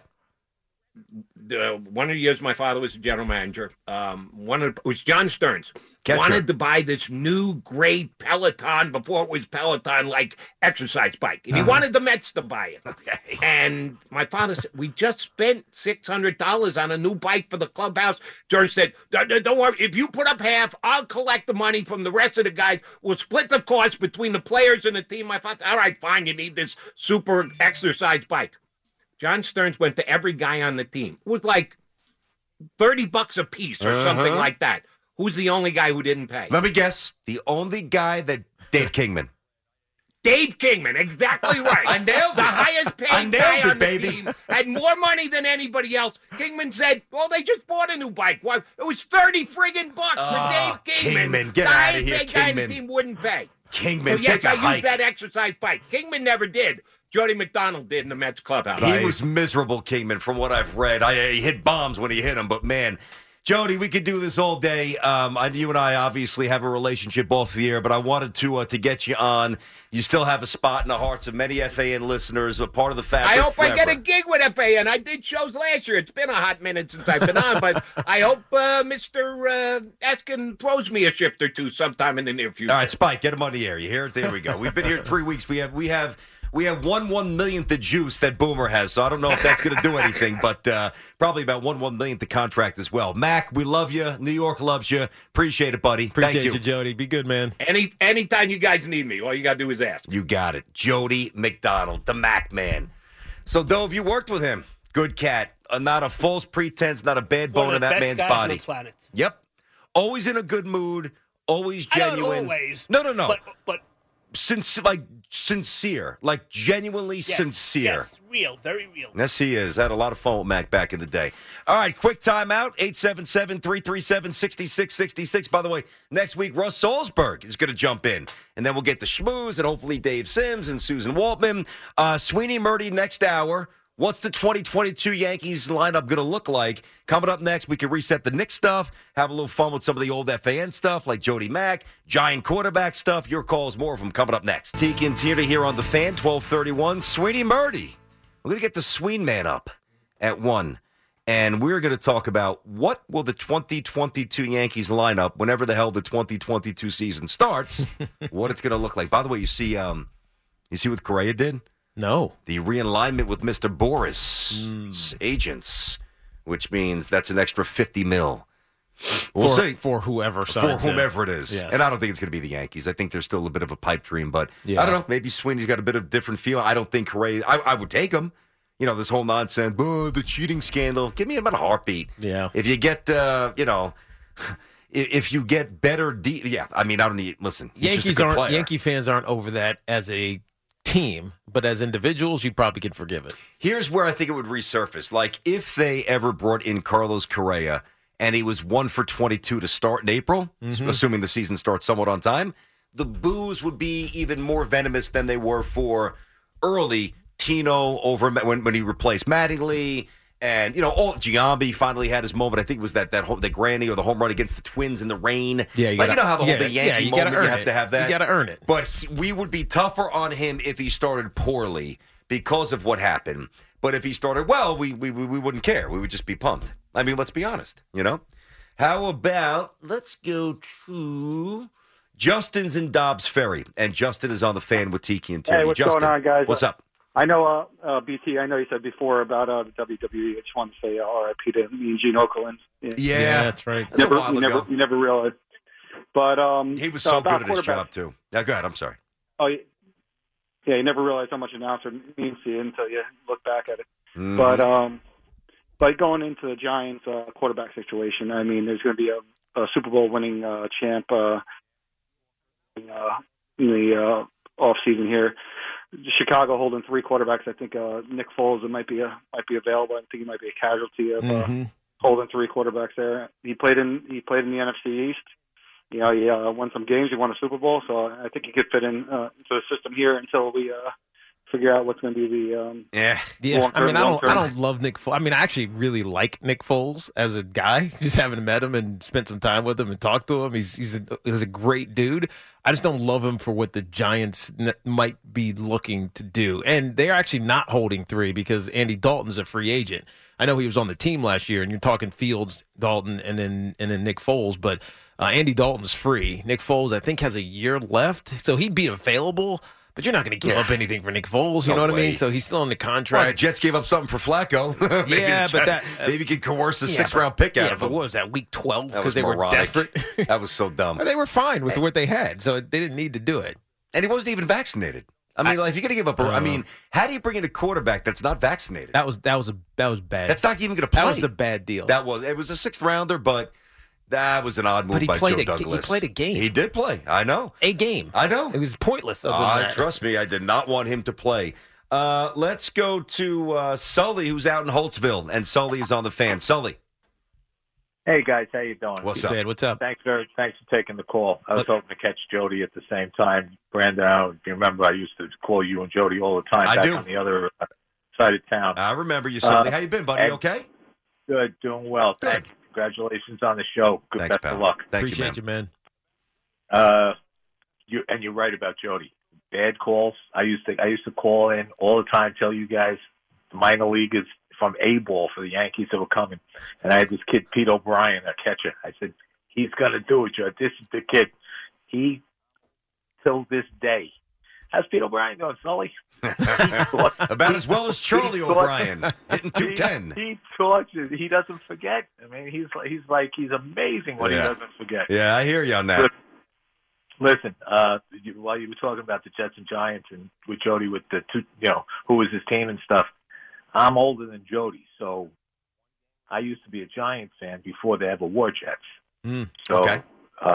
Speaker 9: The, one of the years my father was the general manager. Um, one of the, it was John Stearns.
Speaker 8: Catcher.
Speaker 9: Wanted to buy this new great Peloton before it was Peloton like exercise bike, and he
Speaker 8: Uh-huh.
Speaker 9: wanted the Mets to buy it.
Speaker 8: Okay.
Speaker 9: And my father said, "We just spent six hundred dollars on a new bike for the clubhouse." Stearns said, "Don't don't worry. If you put up half, I'll collect the money from the rest of the guys. We'll split the cost between the players and the team." My father said, "All right, fine. You need this super exercise bike." John Stearns went to every guy on the team. It was like thirty bucks a piece or something
Speaker 8: Uh-huh.
Speaker 9: like that. Who's the only guy who didn't pay?
Speaker 8: Let me guess. The only guy that Dave Kingman.
Speaker 9: Dave Kingman, exactly right.
Speaker 8: I nailed
Speaker 9: the
Speaker 8: it.
Speaker 9: highest paid
Speaker 8: I nailed
Speaker 9: guy
Speaker 8: it,
Speaker 9: on the
Speaker 8: baby.
Speaker 9: team, had more money than anybody else. Kingman said, "Well, they just bought a new bike. Why? It was thirty friggin' bucks
Speaker 8: Oh,
Speaker 9: for Dave Kingman.
Speaker 8: Kingman, get
Speaker 9: the
Speaker 8: outta
Speaker 9: highest
Speaker 8: here,
Speaker 9: paid guy on the
Speaker 8: Kingman.
Speaker 9: team wouldn't pay.
Speaker 8: Kingman,
Speaker 9: So yes,
Speaker 8: take a
Speaker 9: I
Speaker 8: hike.
Speaker 9: used that exercise bike. Kingman never did. Jody McDonald did in the Mets clubhouse.
Speaker 8: He was miserable, Kingman, from what I've read. I, he hit bombs when he hit them, but man, Jody, we could do this all day. Um, I, you and I obviously have a relationship off the air, but I wanted to uh, to get you on. You still have a spot in the hearts of many F A N listeners, a part of the fabric.
Speaker 9: I hope I get a
Speaker 8: forever.
Speaker 9: gig with F A N. I did shows last year. It's been a hot minute since I've been on, but I hope uh, Mister Uh, Eskin throws me a shift or two sometime in the near future.
Speaker 8: All right, Spike, get him on the air. You hear it? There we go. We've been here three weeks. We have we have we have one one millionth the juice that Boomer has. So I don't know if that's going to do anything, but uh, probably about one one millionth the contract as well. Mac, we love you. New York loves you. Appreciate it, buddy.
Speaker 10: Appreciate
Speaker 8: Thank you.
Speaker 10: you, Jody. Be good, man.
Speaker 9: Any anytime you guys need me, all you gotta do is ask.
Speaker 8: You got it. Jody McDonald, the Mac Man. So, Dove, you worked with him. Good cat. Uh, not a false pretense, not a bad
Speaker 11: One
Speaker 8: bone
Speaker 11: of
Speaker 8: in
Speaker 11: the
Speaker 8: that
Speaker 11: best
Speaker 8: man's
Speaker 11: guys
Speaker 8: body.
Speaker 11: on the planet.
Speaker 8: Yep. Always in a good mood. Always
Speaker 11: I don't
Speaker 8: genuine.
Speaker 11: always.
Speaker 8: No, no, no.
Speaker 11: But, but
Speaker 8: since like sincere, like genuinely
Speaker 11: Yes,
Speaker 8: sincere.
Speaker 11: Yes, real, very real.
Speaker 8: Yes, he is. Had a lot of fun with Mac back in the day. All right, quick timeout. eight seven seven, three three seven, six six six six. By the way, next week, Russ Salzberg is going to jump in. And then we'll get the schmooze and hopefully Dave Sims and Susan Waltman. Uh, Sweeney Murdy next hour. What's the twenty twenty-two Yankees lineup going to look like? Coming up next, we can reset the Knicks stuff, have a little fun with some of the old F A N stuff like Jody Mack, Giant quarterback stuff. Your calls, more of them coming up next. Tiki and Tierney here on The Fan, twelve thirty-one. Sweeney Murdy. We're going to get the Sween Man up at one. And we're going to talk about what will the twenty twenty-two Yankees lineup, whenever the hell the twenty twenty-two season starts, what it's going to look like. By the way, you see, um, you see what Correa did?
Speaker 10: No.
Speaker 8: The realignment with Mister Boris'
Speaker 10: mm.
Speaker 8: agents, which means that's an extra fifty mil. We'll
Speaker 10: for,
Speaker 8: see.
Speaker 10: For whoever
Speaker 8: For
Speaker 10: signs
Speaker 8: whomever
Speaker 10: him.
Speaker 8: it is.
Speaker 10: Yes.
Speaker 8: And I don't think it's going to be the Yankees. I think there's still a bit of a pipe dream, but
Speaker 10: yeah.
Speaker 8: I don't know. Maybe Sweeney's got a bit of different feel. I don't think Correa, I, I would take him. You know, this whole nonsense, oh, the cheating scandal. Give me about a heartbeat.
Speaker 10: Yeah.
Speaker 8: If you get, uh, you know, if you get better, de- yeah, I mean, I don't need, listen.
Speaker 10: Yankees aren't, Yankee fans aren't over that as a team, but as individuals, you probably can forgive it.
Speaker 8: Here's where I think it would resurface. Like, if they ever brought in Carlos Correa and he was one for twenty-two to start in April, mm-hmm. assuming the season starts somewhat on time, the boos would be even more venomous than they were for early Tino over when, when he replaced Mattingly. And, you know, all Giambi finally had his moment. I think it was that that home, the granny or the home run against the Twins in the rain.
Speaker 10: Yeah, you,
Speaker 8: like,
Speaker 10: gotta,
Speaker 8: you know how the
Speaker 10: yeah,
Speaker 8: whole the Yankee
Speaker 10: yeah, you
Speaker 8: moment, you have
Speaker 10: it.
Speaker 8: to have that.
Speaker 10: You got to earn it.
Speaker 8: But he, we would be tougher on him if he started poorly because of what happened. But if he started well, we, we, we wouldn't care. We would just be pumped. I mean, let's be honest, you know? How about, let's go to Justin's in Dobbs Ferry. And Justin is on the Fan with Tiki and Tierney.
Speaker 12: Hey, what's
Speaker 8: Justin,
Speaker 12: going on, guys?
Speaker 8: What's up?
Speaker 12: I know, uh, uh, B T, I know you said before about uh, the W W E. I just want to say uh, R I P to me and Gene Okerlund.
Speaker 8: Yeah, yeah
Speaker 10: that's right.
Speaker 8: That's
Speaker 12: never,
Speaker 8: a while
Speaker 12: you
Speaker 8: ago.
Speaker 12: Never, you never realized. But um,
Speaker 8: he was so
Speaker 12: uh,
Speaker 8: good at his job, too. Now, go ahead. I'm sorry.
Speaker 12: Oh, yeah, you never realized how much an announcer means to you until you look back at it.
Speaker 8: Mm.
Speaker 12: But um, but going into the Giants uh, quarterback situation, I mean, there's going to be a, a Super Bowl winning uh, champ uh, in, uh, in the uh, off season here. Chicago holding three quarterbacks. I think uh, Nick Foles might be a, might be available. I think he might be a casualty of uh,
Speaker 10: mm-hmm.
Speaker 12: holding three quarterbacks there. He played in he played in the N F C East. You know, he uh, won some games. He won a Super Bowl. So I think he could fit in uh, into the system here until we uh, figure out what's going to be the um,
Speaker 8: yeah
Speaker 10: yeah. I mean, I don't I don't love Nick Foles. I mean, I actually really like Nick Foles as a guy. Just having met him and spent some time with him and talked to him, he's he's a, he's a great dude. I just don't love him for what the Giants n- might be looking to do. And they're actually not holding three because Andy Dalton's a free agent. I know he was on the team last year, and you're talking Fields, Dalton, and then and then Nick Foles, but uh, Andy Dalton's free. Nick Foles, I think, has a year left, so he'd be available. But you're not going to give up anything for Nick Foles, you
Speaker 8: No
Speaker 10: know what
Speaker 8: way.
Speaker 10: I mean? So he's still on the contract.
Speaker 8: Right, Jets gave up something for Flacco. maybe
Speaker 10: yeah, but that uh,
Speaker 8: maybe could coerce a
Speaker 10: yeah,
Speaker 8: six-round
Speaker 10: but,
Speaker 8: pick out
Speaker 10: yeah,
Speaker 8: of
Speaker 10: but
Speaker 8: him.
Speaker 10: what was that, week twelve?
Speaker 8: That
Speaker 10: Because
Speaker 8: was
Speaker 10: they
Speaker 8: moronic.
Speaker 10: were desperate.
Speaker 8: That was so dumb.
Speaker 10: They were fine with what they had, so they didn't need to do it.
Speaker 8: And he wasn't even vaccinated. I mean, I, like, if you're going to give up, a, uh, I mean, how do you bring in a quarterback that's not vaccinated?
Speaker 10: That was that was a that was bad.
Speaker 8: That's not even going to play.
Speaker 10: That was a bad deal.
Speaker 8: That was it was a sixth rounder, but that was an odd move
Speaker 10: but he
Speaker 8: by
Speaker 10: played
Speaker 8: Joe
Speaker 10: a,
Speaker 8: Douglas.
Speaker 10: He played a game.
Speaker 8: He did play. I know.
Speaker 10: A game.
Speaker 8: I know.
Speaker 10: It was pointless. Other
Speaker 8: Uh,
Speaker 10: than that.
Speaker 8: Trust me, I did not want him to play. Uh, let's go to uh, Sully, who's out in Holtzville, and Sully is on the Fan. Sully.
Speaker 13: Hey guys, how you doing?
Speaker 8: What's up?
Speaker 10: Bad. What's up?
Speaker 13: Thanks very, thanks for taking the call. I was
Speaker 10: what?
Speaker 13: hoping to catch Jody at the same time. Brandon, I don't, you remember I used to call you and Jody all the time
Speaker 8: I
Speaker 13: back
Speaker 8: do.
Speaker 13: on the other uh, side of town.
Speaker 8: I remember you, Sully.
Speaker 13: Uh,
Speaker 8: How you been, buddy?
Speaker 13: and-
Speaker 8: Okay.
Speaker 13: Good, doing well.
Speaker 8: Good.
Speaker 13: Thanks. Congratulations on the show. Good,
Speaker 8: Thanks,
Speaker 13: best
Speaker 8: pal.
Speaker 13: of luck.
Speaker 8: Thank
Speaker 10: Appreciate
Speaker 8: you,
Speaker 10: you,
Speaker 8: man.
Speaker 10: man.
Speaker 13: Uh, you and you're right about Jody. Bad calls. I used to I used to call in all the time, tell you guys the minor leaguers from A ball for the Yankees that were coming, and I had this kid Pete O'Brien, a catcher. I said he's gonna do it, Joe. This is the kid. He till this day. How's Pete O'Brien doing, Sully?
Speaker 8: About as well as Charlie O'Brien, hitting two ten.
Speaker 13: He, he tortures. He doesn't forget. I mean, he's like, he's like he's amazing when
Speaker 8: Yeah.
Speaker 13: he doesn't forget.
Speaker 8: Yeah, I hear you on that.
Speaker 13: Listen, listen uh, you, while you were talking about the Jets and Giants and with Jody with the two, you know, who was his team and stuff, I'm older than Jody, so I used to be a Giants fan before they ever wore Jets.
Speaker 10: Mm.
Speaker 13: So,
Speaker 8: Okay.
Speaker 13: uh,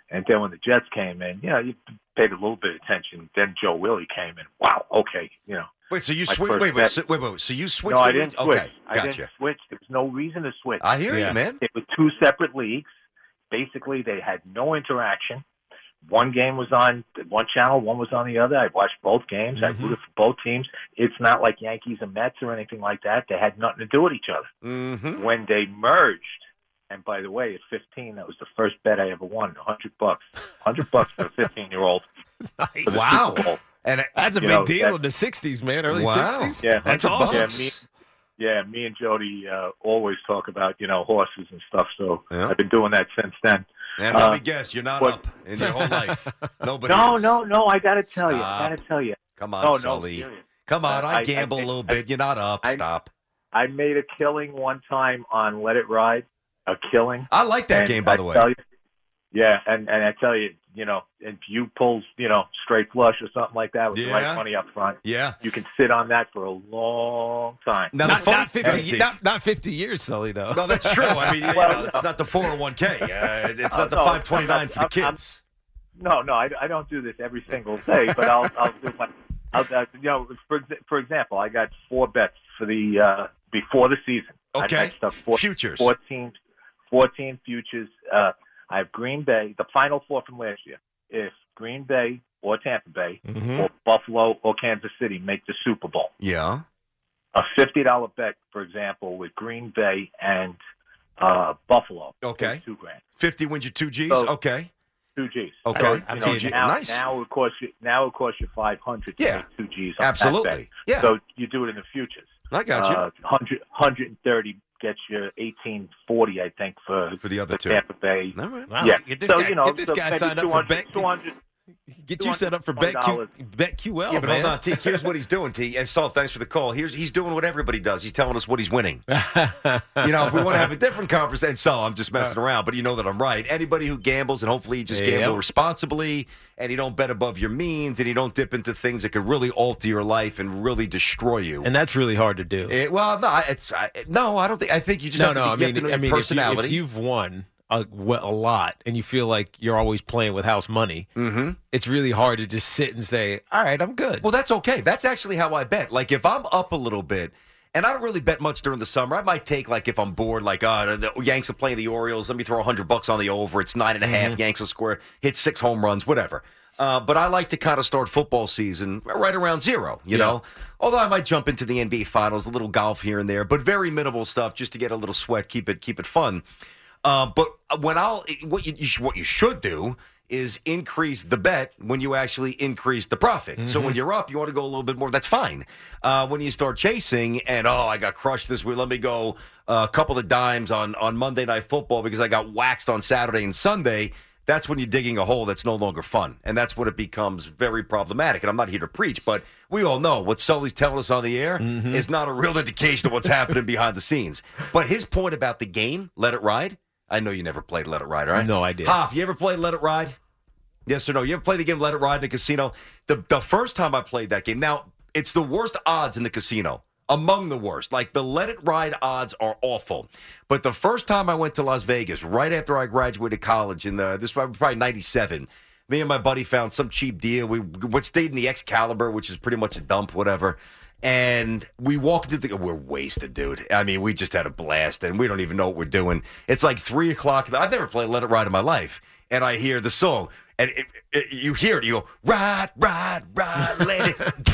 Speaker 13: And then when the Jets came in, you know, you paid a little bit of attention. Then Joe Willie came in. Wow, okay, you know.
Speaker 8: Wait, so you
Speaker 13: my
Speaker 8: switched?
Speaker 13: first
Speaker 8: Wait, wait,
Speaker 13: bet-
Speaker 8: so, wait, wait. So you switched?
Speaker 13: No, I
Speaker 8: the
Speaker 13: didn't
Speaker 8: league?
Speaker 13: switch.
Speaker 8: Okay,
Speaker 13: I
Speaker 8: gotcha.
Speaker 13: didn't switch. There was no reason to switch.
Speaker 8: I hear
Speaker 10: Yeah.
Speaker 8: you, man.
Speaker 13: It was two separate leagues. Basically, they had no interaction. One game was on one channel, one was on the other. I watched both games.
Speaker 8: Mm-hmm.
Speaker 13: I rooted for both teams. It's not like Yankees and Mets or anything like that. They had nothing to do with each other.
Speaker 8: Mm-hmm.
Speaker 13: When they merged, and by the way, at fifteen, that was the first bet I ever won, one hundred bucks. one hundred bucks for a fifteen-year-old.
Speaker 10: Nice.
Speaker 8: Wow.
Speaker 13: Super Bowl.
Speaker 8: And it-
Speaker 10: That's a
Speaker 13: You
Speaker 10: big
Speaker 13: know,
Speaker 10: deal
Speaker 13: that-
Speaker 10: in the sixties, man. Early
Speaker 8: Wow.
Speaker 10: sixties.
Speaker 13: Yeah,
Speaker 10: That's
Speaker 8: one hundred
Speaker 10: awesome.
Speaker 8: bucks.
Speaker 13: Yeah, me, yeah, me and Jody uh, always talk about, you know, horses and stuff, so
Speaker 8: Yeah.
Speaker 13: I've been doing that since then.
Speaker 8: And let
Speaker 13: Uh,
Speaker 8: me guess, you're not
Speaker 13: but-
Speaker 8: up in your whole life. Nobody.
Speaker 13: No,
Speaker 8: is.
Speaker 13: no, no, I got to tell you.
Speaker 8: Stop.
Speaker 13: I got to tell you.
Speaker 8: Come on,
Speaker 13: No, no,
Speaker 8: Sully.
Speaker 13: serious.
Speaker 8: Come on,
Speaker 13: Uh,
Speaker 8: I
Speaker 13: I- I
Speaker 8: gamble a
Speaker 13: think-
Speaker 8: little bit. You're not up.
Speaker 13: I-
Speaker 8: Stop.
Speaker 13: I made a killing one time on Let It Ride, a killing.
Speaker 8: I like that
Speaker 13: And
Speaker 8: game, by
Speaker 13: I
Speaker 8: the way.
Speaker 13: tell you- yeah, and, and I tell you, you know, if you pull, you know, straight flush or something like that with the
Speaker 8: Yeah.
Speaker 13: right money up front,
Speaker 8: Yeah.
Speaker 13: you can sit on that for a long time.
Speaker 8: Now, the
Speaker 10: Not,
Speaker 8: funny
Speaker 10: not fifty.
Speaker 8: thing-
Speaker 10: Not, not fifty years, Sully. Though.
Speaker 8: No, that's true. I mean, you
Speaker 13: Well,
Speaker 8: know, it's not the four oh one k. Uh, it's not the
Speaker 13: No,
Speaker 8: five twenty-nine for the
Speaker 13: I'm- I'm-
Speaker 8: kids.
Speaker 13: No, no, I, I don't do this every single day, but I'll I'll do my, I'll, uh, you know, for exa- for example, I got four bets for the uh, before the season.
Speaker 8: Okay.
Speaker 13: I bet four,
Speaker 8: Futures.
Speaker 13: fourteen, fourteen futures. Uh, I have Green Bay, the final four from last year. If Green Bay or Tampa Bay
Speaker 10: Mhm.
Speaker 13: or Buffalo or Kansas City make the Super Bowl,
Speaker 8: Yeah.
Speaker 13: a fifty dollar bet, for example, with Green Bay and uh, Buffalo.
Speaker 8: Okay.
Speaker 13: is two grand,
Speaker 8: fifty wins you two G's.
Speaker 13: So-
Speaker 8: Okay.
Speaker 13: two G's.
Speaker 8: Okay.
Speaker 13: So,
Speaker 10: I'm
Speaker 13: you know,
Speaker 10: teasing.
Speaker 13: now,
Speaker 8: Nice.
Speaker 13: now it would cost you. Now it would cost you five hundred to
Speaker 8: Yeah.
Speaker 13: make two G's. On That
Speaker 8: Absolutely.
Speaker 13: bet.
Speaker 8: Yeah.
Speaker 13: So you do it in the futures.
Speaker 8: I got you.
Speaker 13: Uh, one hundred thirty gets you eighteen forty, I think, for
Speaker 8: For the other
Speaker 13: for
Speaker 8: two.
Speaker 13: Tampa Bay.
Speaker 8: All right.
Speaker 10: Wow.
Speaker 13: Yeah.
Speaker 10: Get this
Speaker 13: so
Speaker 10: guy.
Speaker 13: you know,
Speaker 10: get this
Speaker 13: so
Speaker 10: guy
Speaker 13: maybe
Speaker 10: signed up for
Speaker 13: two hundred,
Speaker 10: Bet.
Speaker 13: two hundred.
Speaker 10: Get you set up for Bet Q, Bet Q L.
Speaker 8: Yeah, but
Speaker 10: man.
Speaker 8: hold on, T. Here's what he's doing, T. And Saul, thanks for the call. Here's he's doing what everybody does. He's telling us what he's winning. You know, if we want to have a different conversation, Saul, I'm just messing around, but you know that I'm right. Anybody who gambles, and hopefully you just
Speaker 10: Yep.
Speaker 8: gamble responsibly, and you don't bet above your means, and you don't dip into things that could really alter your life and really destroy you.
Speaker 10: And that's really hard to do.
Speaker 8: It- well, no, it's I, no, I don't think. I think you just
Speaker 10: no,
Speaker 8: have to,
Speaker 10: no.
Speaker 8: be,
Speaker 10: I
Speaker 8: you
Speaker 10: mean,
Speaker 8: have to know
Speaker 10: I
Speaker 8: your
Speaker 10: mean, if, you,
Speaker 8: personality.
Speaker 10: if you've won a, well, a lot and you feel like you're always playing with house money,
Speaker 8: mm-hmm.
Speaker 10: it's really hard to just sit and say, "All right, I'm good."
Speaker 8: Well, that's okay. That's actually how I bet. Like if I'm up a little bit, and I don't really bet much during the summer. I might take like if I'm bored, like uh, the Yanks are playing the Orioles. Let me throw a hundred bucks on the over. It's nine and a half.
Speaker 10: Mhm.
Speaker 8: Yanks will score, hit six home runs, whatever. Uh, but I like to kind of start football season right around zero, you
Speaker 10: Yeah.
Speaker 8: know. Although I might jump into the N B A Finals, a little golf here and there, but very minimal stuff just to get a little sweat, keep it keep it fun. Uh, but when I'll what you, you sh- what you should do is increase the bet when you actually increase the profit. So when you're up, you want to go a little bit more. That's fine. Uh, when you start chasing and, oh, I got crushed this week. Let me go uh, a couple of dimes on, on Monday Night Football because I got waxed on Saturday and Sunday. That's when you're digging a hole that's no longer fun. And that's when it becomes very problematic. And I'm not here to preach, but we all know what Sully's telling us on the air is not a real indication of what's happening behind the scenes. But his point about the game, Let It Ride, I know you never played Let It Ride, right?
Speaker 10: No, I did.
Speaker 8: Hoff, you ever played Let It Ride? Yes or no? You ever played the game Let It Ride in the casino? The the first time I played that game, now, it's the worst odds in the casino. Among the worst. Like, the Let It Ride odds are awful. But the first time I went to Las Vegas, right after I graduated college, in the this was probably ninety-seven, me and my buddy found some cheap deal. We, we stayed in the Excalibur, which is pretty much a dump, whatever. And we walked into the, we're wasted, dude. I mean, we just had a blast, and we don't even know what we're doing. It's like three o'clock. I've never played Let It Ride in my life. And I hear the song, and it, it, you hear it. You go, ride, ride, ride, let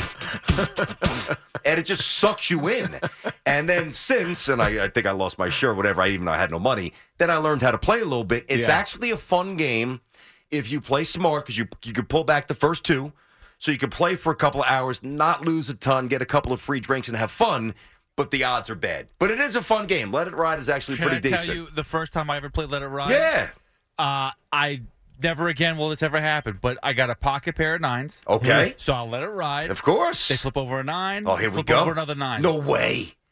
Speaker 8: it. And it just sucks you in. And then since, and I, I think I lost my shirt, whatever, I even though I had no money, then I learned how to play a little bit. It's
Speaker 10: Yeah.
Speaker 8: actually a fun game if you play smart, because you, you can pull back the first two. So you can play for a couple of hours, not lose a ton, get a couple of free drinks, and have fun. But the odds are bad. But it is a fun game. Let It Ride is actually
Speaker 11: Can
Speaker 8: pretty
Speaker 11: I
Speaker 8: decent.
Speaker 11: tell you the first time I ever played Let It Ride?
Speaker 8: Yeah.
Speaker 11: Uh, I never again will this ever happen, but I got a pocket pair of nines.
Speaker 8: Okay.
Speaker 11: So I'll let it ride.
Speaker 8: Of course.
Speaker 11: They flip over a nine.
Speaker 8: Oh, here we
Speaker 11: flip
Speaker 8: go.
Speaker 11: over another nine.
Speaker 8: No way.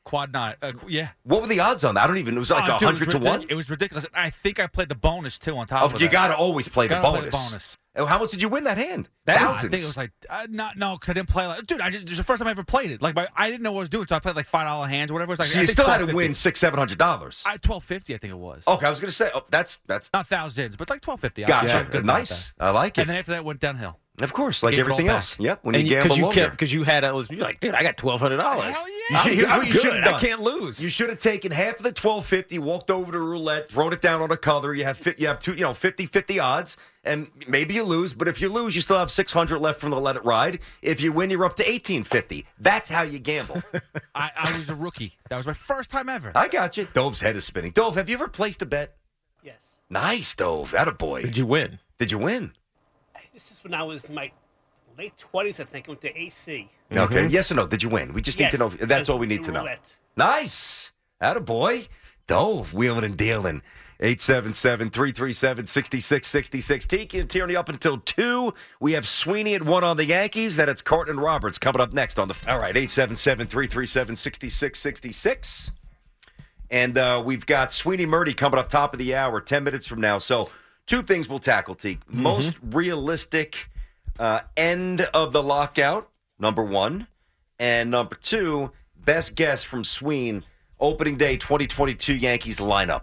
Speaker 11: quad nine. Uh, yeah.
Speaker 8: What were the odds on that? I don't even. It was like
Speaker 11: Oh,
Speaker 8: a
Speaker 11: dude,
Speaker 8: hundred
Speaker 11: it
Speaker 8: to
Speaker 11: was
Speaker 8: one.
Speaker 11: ridic- It was ridiculous. I think I played the bonus too on top
Speaker 8: Oh,
Speaker 11: of that.
Speaker 8: you got to always play the,
Speaker 11: Gotta play
Speaker 8: bonus.
Speaker 11: the bonus.
Speaker 8: And how much did you win that hand?
Speaker 11: That was,
Speaker 8: Thousands.
Speaker 11: I think it was like uh, not no because I didn't play like dude. I just it was the first time I ever played it. Like my, I didn't know what I was doing, so I played like five dollar hands or whatever. It was like
Speaker 8: So
Speaker 11: I
Speaker 8: you
Speaker 11: think
Speaker 8: still had to
Speaker 11: twelve fifty.
Speaker 8: win six, seven hundred dollars.
Speaker 11: I twelve fifty, I think it was.
Speaker 8: Okay, I was going to say oh, that's that's
Speaker 11: Not thousands, but like twelve fifty.
Speaker 8: gotcha. Yeah, nice. I like it.
Speaker 11: And then after that, it went downhill.
Speaker 8: Of course, like
Speaker 11: Gave it all
Speaker 8: everything
Speaker 11: back.
Speaker 8: else. Yep. When
Speaker 10: and
Speaker 8: you gamble
Speaker 10: you
Speaker 8: longer.
Speaker 10: kept because you had you're like, dude, I got twelve hundred dollars.
Speaker 11: Hell
Speaker 8: You
Speaker 11: yeah!
Speaker 8: should- here's
Speaker 10: I'm
Speaker 8: what you
Speaker 10: good.
Speaker 8: should have done.
Speaker 10: I can't lose.
Speaker 8: You should have taken half of the twelve fifty, walked over to roulette, thrown it down on a color. You have fi- you have two, you know, fifty fifty odds, and maybe you lose. But if you lose, you still have six hundred left from the let it ride. If you win, you're up to eighteen fifty. That's how you gamble.
Speaker 11: I, I was a rookie. That was my first time ever.
Speaker 8: I got you. Dove's head is spinning. Dove, have you ever placed a bet?
Speaker 14: Yes.
Speaker 8: Nice, Dove. Attaboy.
Speaker 10: Did you win?
Speaker 8: Did you win?
Speaker 14: This is when I was in my late twenties, I think. I went to A C.
Speaker 8: Okay. Yes or no? Did you win? We just
Speaker 14: Yes.
Speaker 8: need to know. That's all we need to know.
Speaker 14: Roulette.
Speaker 8: Nice. Attaboy. Dove, wheeling and dealing. eight seven seven, three three seven, six six six six. Tiki and Tierney up until two. We have Sweeney at one on the Yankees. Then it's Carton and Roberts coming up next on the. All right, eight seven seven, three three seven, six six six six. And uh, we've got Sweeney Murdy coming up top of the hour, ten minutes from now. So two things we'll tackle, Teak.
Speaker 10: Mm-hmm.
Speaker 8: Most realistic uh, end of the lockout, number one. And number two, best guess from Sween, opening day twenty twenty-two Yankees lineup.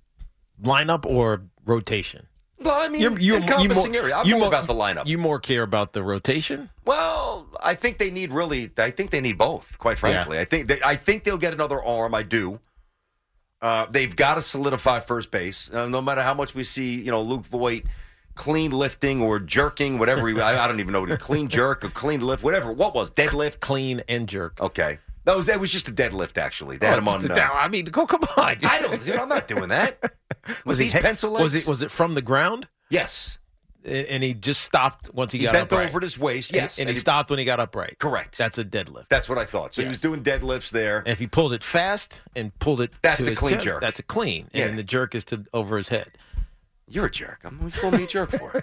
Speaker 10: Lineup or rotation?
Speaker 8: Well, I mean,
Speaker 10: You're- you're-
Speaker 8: encompassing
Speaker 10: you more-
Speaker 8: area. I'm
Speaker 10: you
Speaker 8: more
Speaker 10: more-
Speaker 8: about the lineup.
Speaker 10: You more care about the rotation?
Speaker 8: Well, I think they need really. I think they need both. Quite frankly, I think they, I think they'll get another arm. I do. Uh, they've got to solidify first base. Uh, no matter how much we see, you know, Luke Voigt clean lifting or jerking, whatever. He, I, I don't even know what he clean jerk or clean lift, whatever. What was deadlift?
Speaker 10: Clean and jerk.
Speaker 8: Okay, that was that was just a deadlift. Actually, they had him on. Uh,
Speaker 10: I mean, go come on.
Speaker 8: I don't. Dude, I'm not doing that. Was,
Speaker 10: Was
Speaker 8: these
Speaker 10: he-
Speaker 8: pencil legs?
Speaker 10: Was it was it from the ground?
Speaker 8: Yes.
Speaker 10: And and he just stopped once he,
Speaker 8: He
Speaker 10: got
Speaker 8: bent
Speaker 10: upright.
Speaker 8: over at his waist.
Speaker 10: And-
Speaker 8: Yes,
Speaker 10: and,
Speaker 8: and
Speaker 10: he
Speaker 8: he-
Speaker 10: stopped when he got upright.
Speaker 8: Correct.
Speaker 10: That's a deadlift.
Speaker 8: That's what I thought. So he
Speaker 10: Yes.
Speaker 8: was doing deadlifts there.
Speaker 10: And if he pulled it fast and pulled it,
Speaker 8: That's
Speaker 10: to
Speaker 8: the
Speaker 10: his
Speaker 8: clean
Speaker 10: chest,
Speaker 8: jerk.
Speaker 10: That's a clean, and
Speaker 8: Yeah.
Speaker 10: then the jerk is to over his head.
Speaker 8: You're a jerk. I'm what you call me a jerk for.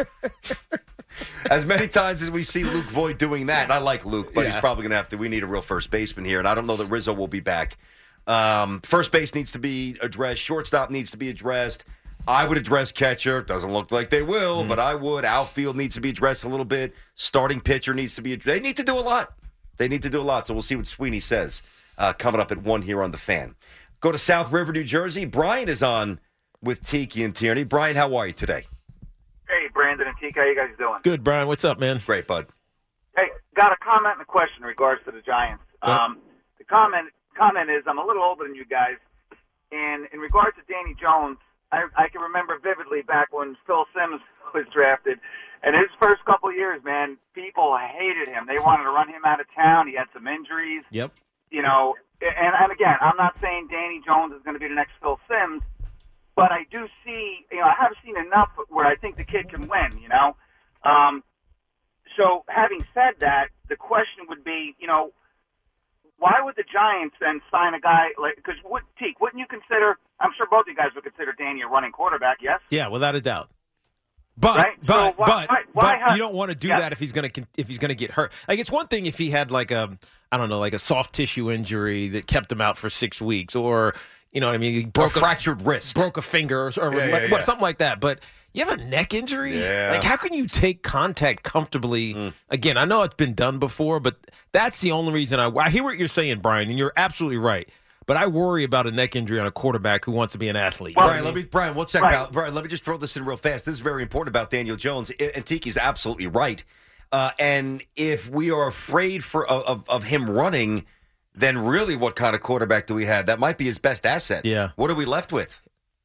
Speaker 8: As many times as we see Luke Voigt doing that, and I like Luke, but he's
Speaker 10: Yeah.
Speaker 8: probably going to have to. We need a real first baseman here, and I don't know that Rizzo will be back. Um, first base needs to be addressed. Shortstop needs to be addressed. I would address catcher. Doesn't look like they will,
Speaker 10: Mm-hmm.
Speaker 8: but I would. Outfield needs to be addressed a little bit. Starting pitcher needs to be. They need to do a lot. They need to do a lot. So we'll see what Sweeney says uh, coming up at one here on the Fan. Go to South River, New Jersey. Brian is on with Tiki and Tierney. Brian, how are you today?
Speaker 15: Hey, Brandon and T K, how you guys doing?
Speaker 10: Good, Brian. What's up, man?
Speaker 8: Great, bud.
Speaker 15: Hey, got a comment and a question in regards to the Giants.
Speaker 10: Go ahead.
Speaker 15: Um, the comment comment is I'm a little older than you guys, and in regards to Danny Jones, I, I can remember vividly back when Phil Simms was drafted, and his first couple of years, man, people hated him. They wanted to run him out of town. He had some injuries.
Speaker 10: Yep.
Speaker 15: You know, and, and again, I'm not saying Danny Jones is going to be the next Phil Simms, but I do see, you know, I have seen enough where I think the kid can win, you know. Um, so having said that, the question would be, you know, why would the Giants then sign a guy like, because would, Teak, wouldn't you consider, I'm sure both of you guys would consider Danny a running quarterback, yes?
Speaker 10: Yeah, without a doubt. But
Speaker 15: Right? So
Speaker 10: but
Speaker 15: why-
Speaker 10: but
Speaker 15: why- why
Speaker 10: but
Speaker 15: have-
Speaker 10: you don't want to do
Speaker 15: Yeah.
Speaker 10: that if he's gonna con- if he's gonna get hurt. Like it's one thing if he had like a I don't know like a soft tissue injury that kept him out for six weeks or you know what I mean he broke
Speaker 8: a fractured wrist,
Speaker 10: broke a finger or, or
Speaker 8: Yeah, yeah,
Speaker 10: like,
Speaker 8: yeah.
Speaker 10: something like that. But you have a neck injury.
Speaker 8: Yeah.
Speaker 10: Like how can you take contact comfortably?
Speaker 8: Mm.
Speaker 10: Again, I know it's been done before, but that's the only reason I I hear what you're saying, Brian, and you're absolutely right. But I worry about a neck injury on a quarterback who wants to be an athlete.
Speaker 8: Well, Brian, let me Brian, we'll check
Speaker 15: Right.
Speaker 8: out. Brian, let me just throw this in real fast. This is very important about Daniel Jones, and Tiki's absolutely right. Uh, and if we are afraid for of of him running, then really, what kind of quarterback do we have? That might be his best asset.
Speaker 10: Yeah.
Speaker 8: What are we left with?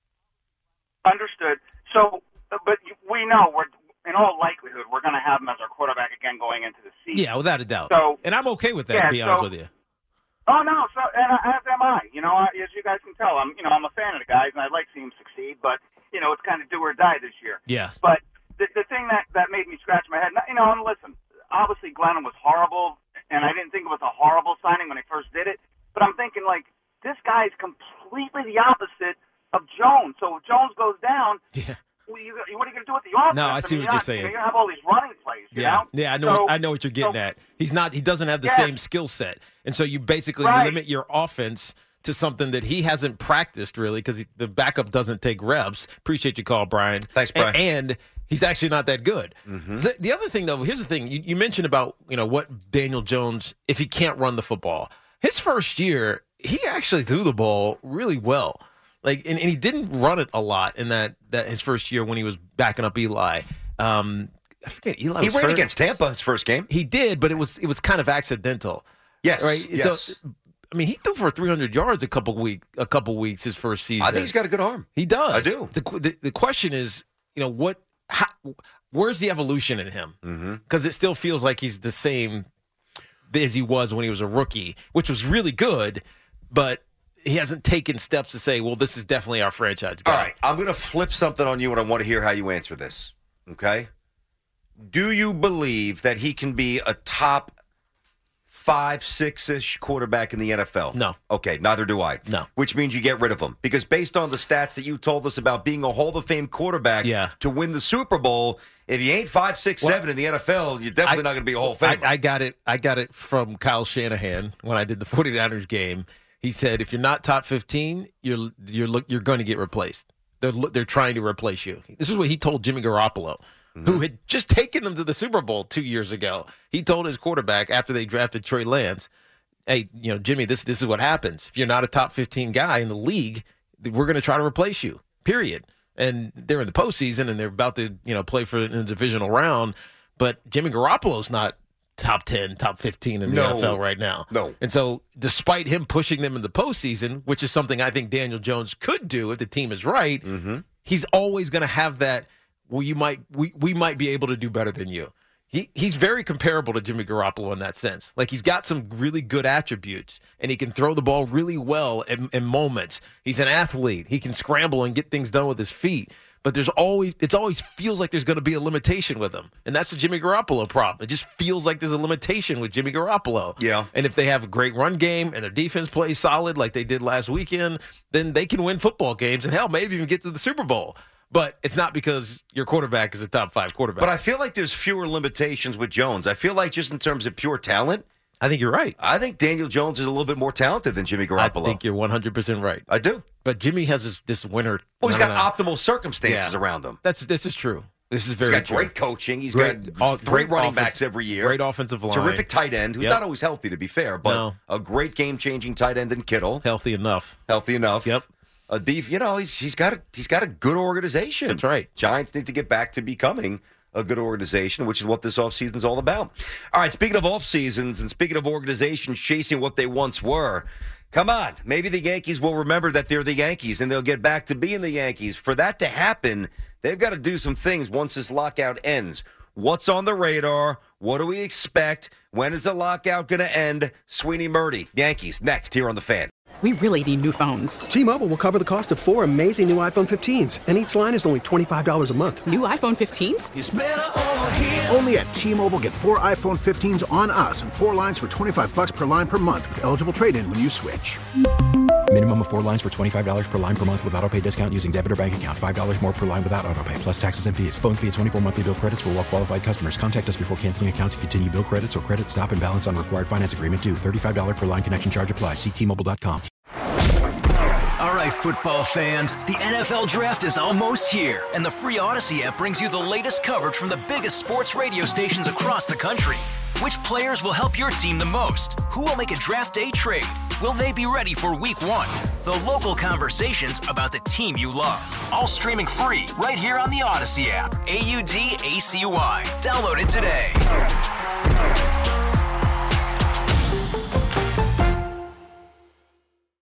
Speaker 15: Understood. So, but we know we're, in all likelihood, we're going to have him as our quarterback again going into the season.
Speaker 10: Yeah, without a doubt.
Speaker 15: So-
Speaker 10: and I'm okay with that.
Speaker 15: Yeah,
Speaker 10: to be honest
Speaker 15: so-
Speaker 10: with you.
Speaker 15: Oh no, so and as am I. You know, I- as you guys can tell, I'm you know I'm a fan of the guys, and I'd like to see him succeed. But you know, it's kind of do or die this year.
Speaker 10: Yes.
Speaker 15: But the the thing that that made me scratch my head, you know, and listen, obviously Glennon was horrible, and I didn't think it was a horrible signing when I first did it. But I'm thinking like this guy is completely the opposite of Jones. So if Jones goes down,
Speaker 10: yeah.
Speaker 15: well, you, what are you going to do with the offense?
Speaker 10: No, I see
Speaker 15: mean,
Speaker 10: what you're
Speaker 15: not-
Speaker 10: saying.
Speaker 15: You know, you're going to have all these running plays. You
Speaker 10: yeah,
Speaker 15: know?
Speaker 10: yeah, I know.
Speaker 15: So,
Speaker 10: what, I know what you're getting
Speaker 15: so,
Speaker 10: at. He's not. He doesn't have the
Speaker 15: yeah.
Speaker 10: same skill set, and so you basically
Speaker 15: right.
Speaker 10: limit your offense to something that he hasn't practiced really because the backup doesn't take reps. Appreciate your call, Brian.
Speaker 8: Thanks, Brian.
Speaker 10: And, and he's actually not that good.
Speaker 8: Mm-hmm.
Speaker 10: The, the other thing, though, here's the thing: you, you mentioned about you know what Daniel Jones if he can't run the football. His first year, he actually threw the ball really well. Like, and, and he didn't run it a lot in that that his first year when he was backing up Eli. Um, I forget Eli.
Speaker 8: He
Speaker 10: was
Speaker 8: ran
Speaker 10: hurt.
Speaker 8: against Tampa his first game.
Speaker 10: He did, but it was it was kind of accidental.
Speaker 8: Yes,
Speaker 10: right.
Speaker 8: yes.
Speaker 10: So, I mean, he threw for three hundred yards a couple week a couple weeks his first season.
Speaker 8: I think he's got a good arm.
Speaker 10: He does.
Speaker 8: I do.
Speaker 10: The the, the question is, you know, what? How, where's the evolution in him? Because
Speaker 8: Mm-hmm.
Speaker 10: it still feels like he's the same as he was when he was a rookie, which was really good, but he hasn't taken steps to say, well, this is definitely our franchise guy.
Speaker 8: All right, I'm going to flip something on you, and I want to hear how you answer this. Okay? Do you believe that he can be a top five, six-ish quarterback in the N F L?
Speaker 10: No.
Speaker 8: Okay, neither do I.
Speaker 10: No.
Speaker 8: Which means you get rid of him. Because based on the stats that you told us about being a Hall of Fame quarterback
Speaker 10: Yeah.
Speaker 8: to win the Super Bowl, if you ain't five, six,
Speaker 10: Well,
Speaker 8: seven in the N F L, you're definitely
Speaker 10: I-
Speaker 8: not going to be a Hall of Famer.
Speaker 10: I, I got it. I got it from Kyle Shanahan when I did the 49ers game. He said, if you're not top fifteen, you're you're look you're going to get replaced. They're they're trying to replace you. This is what he told Jimmy Garoppolo, who had just taken them to the Super Bowl two years ago. He told his quarterback after they drafted Trey Lance, "Hey, you know, Jimmy, this this is what happens. If you're not a top fifteen guy in the league, we're going to try to replace you. Period." And they're in the postseason and they're about to you know play for in the divisional round, but Jimmy Garoppolo's not top ten, top fifteen in the
Speaker 8: No.
Speaker 10: N F L right now.
Speaker 8: No.
Speaker 10: And so despite him pushing them in the postseason, which is something I think Daniel Jones could do if the team is right,
Speaker 8: Mm-hmm.
Speaker 10: he's always going to have that, well, you might we, we might be able to do better than you. He He's very comparable to Jimmy Garoppolo in that sense. Like, he's got some really good attributes, and he can throw the ball really well in, in moments. He's an athlete. He can scramble and get things done with his feet. But there's always it's always feels like there's going to be a limitation with him, and that's the Jimmy Garoppolo problem. It just feels like there's a limitation with Jimmy Garoppolo.
Speaker 8: Yeah.
Speaker 10: And if they have a great run game and their defense plays solid like they did last weekend, then they can win football games and hell, maybe even get to the Super Bowl. But it's not because your quarterback is a top five quarterback.
Speaker 8: But I feel like there's fewer limitations with Jones. I feel like just in terms of pure talent,
Speaker 10: I think you're right.
Speaker 8: I think Daniel Jones is a little bit more talented than Jimmy Garoppolo.
Speaker 10: I think you're one hundred percent right.
Speaker 8: I do.
Speaker 10: But Jimmy has this, this winner.
Speaker 8: Well, he's
Speaker 10: no,
Speaker 8: got
Speaker 10: no, no.
Speaker 8: optimal circumstances
Speaker 10: Yeah.
Speaker 8: around him.
Speaker 10: That's This is true. This is very
Speaker 8: He's got
Speaker 10: true.
Speaker 8: great coaching. He's
Speaker 10: Great-
Speaker 8: got
Speaker 10: all-
Speaker 8: three
Speaker 10: great
Speaker 8: running
Speaker 10: offense-
Speaker 8: backs every year.
Speaker 10: Great offensive line.
Speaker 8: Terrific tight end, who's
Speaker 10: Yep.
Speaker 8: not always healthy, to be fair, but
Speaker 10: No.
Speaker 8: a great game-changing tight end in Kittle.
Speaker 10: Healthy enough.
Speaker 8: Healthy enough.
Speaker 10: Yep.
Speaker 8: A def, you know, he's he's got a, he's got a good organization.
Speaker 10: That's right.
Speaker 8: Giants need to get back to becoming a good organization, which is what this offseason is all about. All right, speaking of off seasons and speaking of organizations chasing what they once were, come on, maybe the Yankees will remember that they're the Yankees and they'll get back to being the Yankees. For that to happen, they've got to do some things once this lockout ends. What's on the radar? What do we expect? When is the lockout going to end? Sweeney Murdy, Yankees, next here on The Fan.
Speaker 2: We really need new phones.
Speaker 3: T-Mobile will cover the cost of four amazing new iPhone fifteens, and each line is only twenty-five dollars a month.
Speaker 2: New iPhone fifteens?
Speaker 5: It's better over here. Only at T-Mobile, get four iPhone fifteens on us and four lines for twenty-five bucks per line per month with eligible trade-in when you switch.
Speaker 6: Minimum of four lines for twenty-five dollars per line per month with auto pay discount using debit or bank account. five dollars more per line without auto pay, plus taxes and fees. Phone fee at twenty-four monthly bill credits for well-qualified customers. Contact us before canceling account to continue bill credits or credit stop and balance on required finance agreement due. thirty-five dollars per line connection charge applies. See T Mobile dot com.
Speaker 4: All right, football fans, the N F L Draft is almost here, and the free Odyssey app brings you the latest coverage from the biggest sports radio stations across the country. Which players will help your team the most? Who will make a draft day trade? Will they be ready for week one? The local conversations about the team you love. All streaming free right here on the Odyssey app. A U D A C Y. Download it today.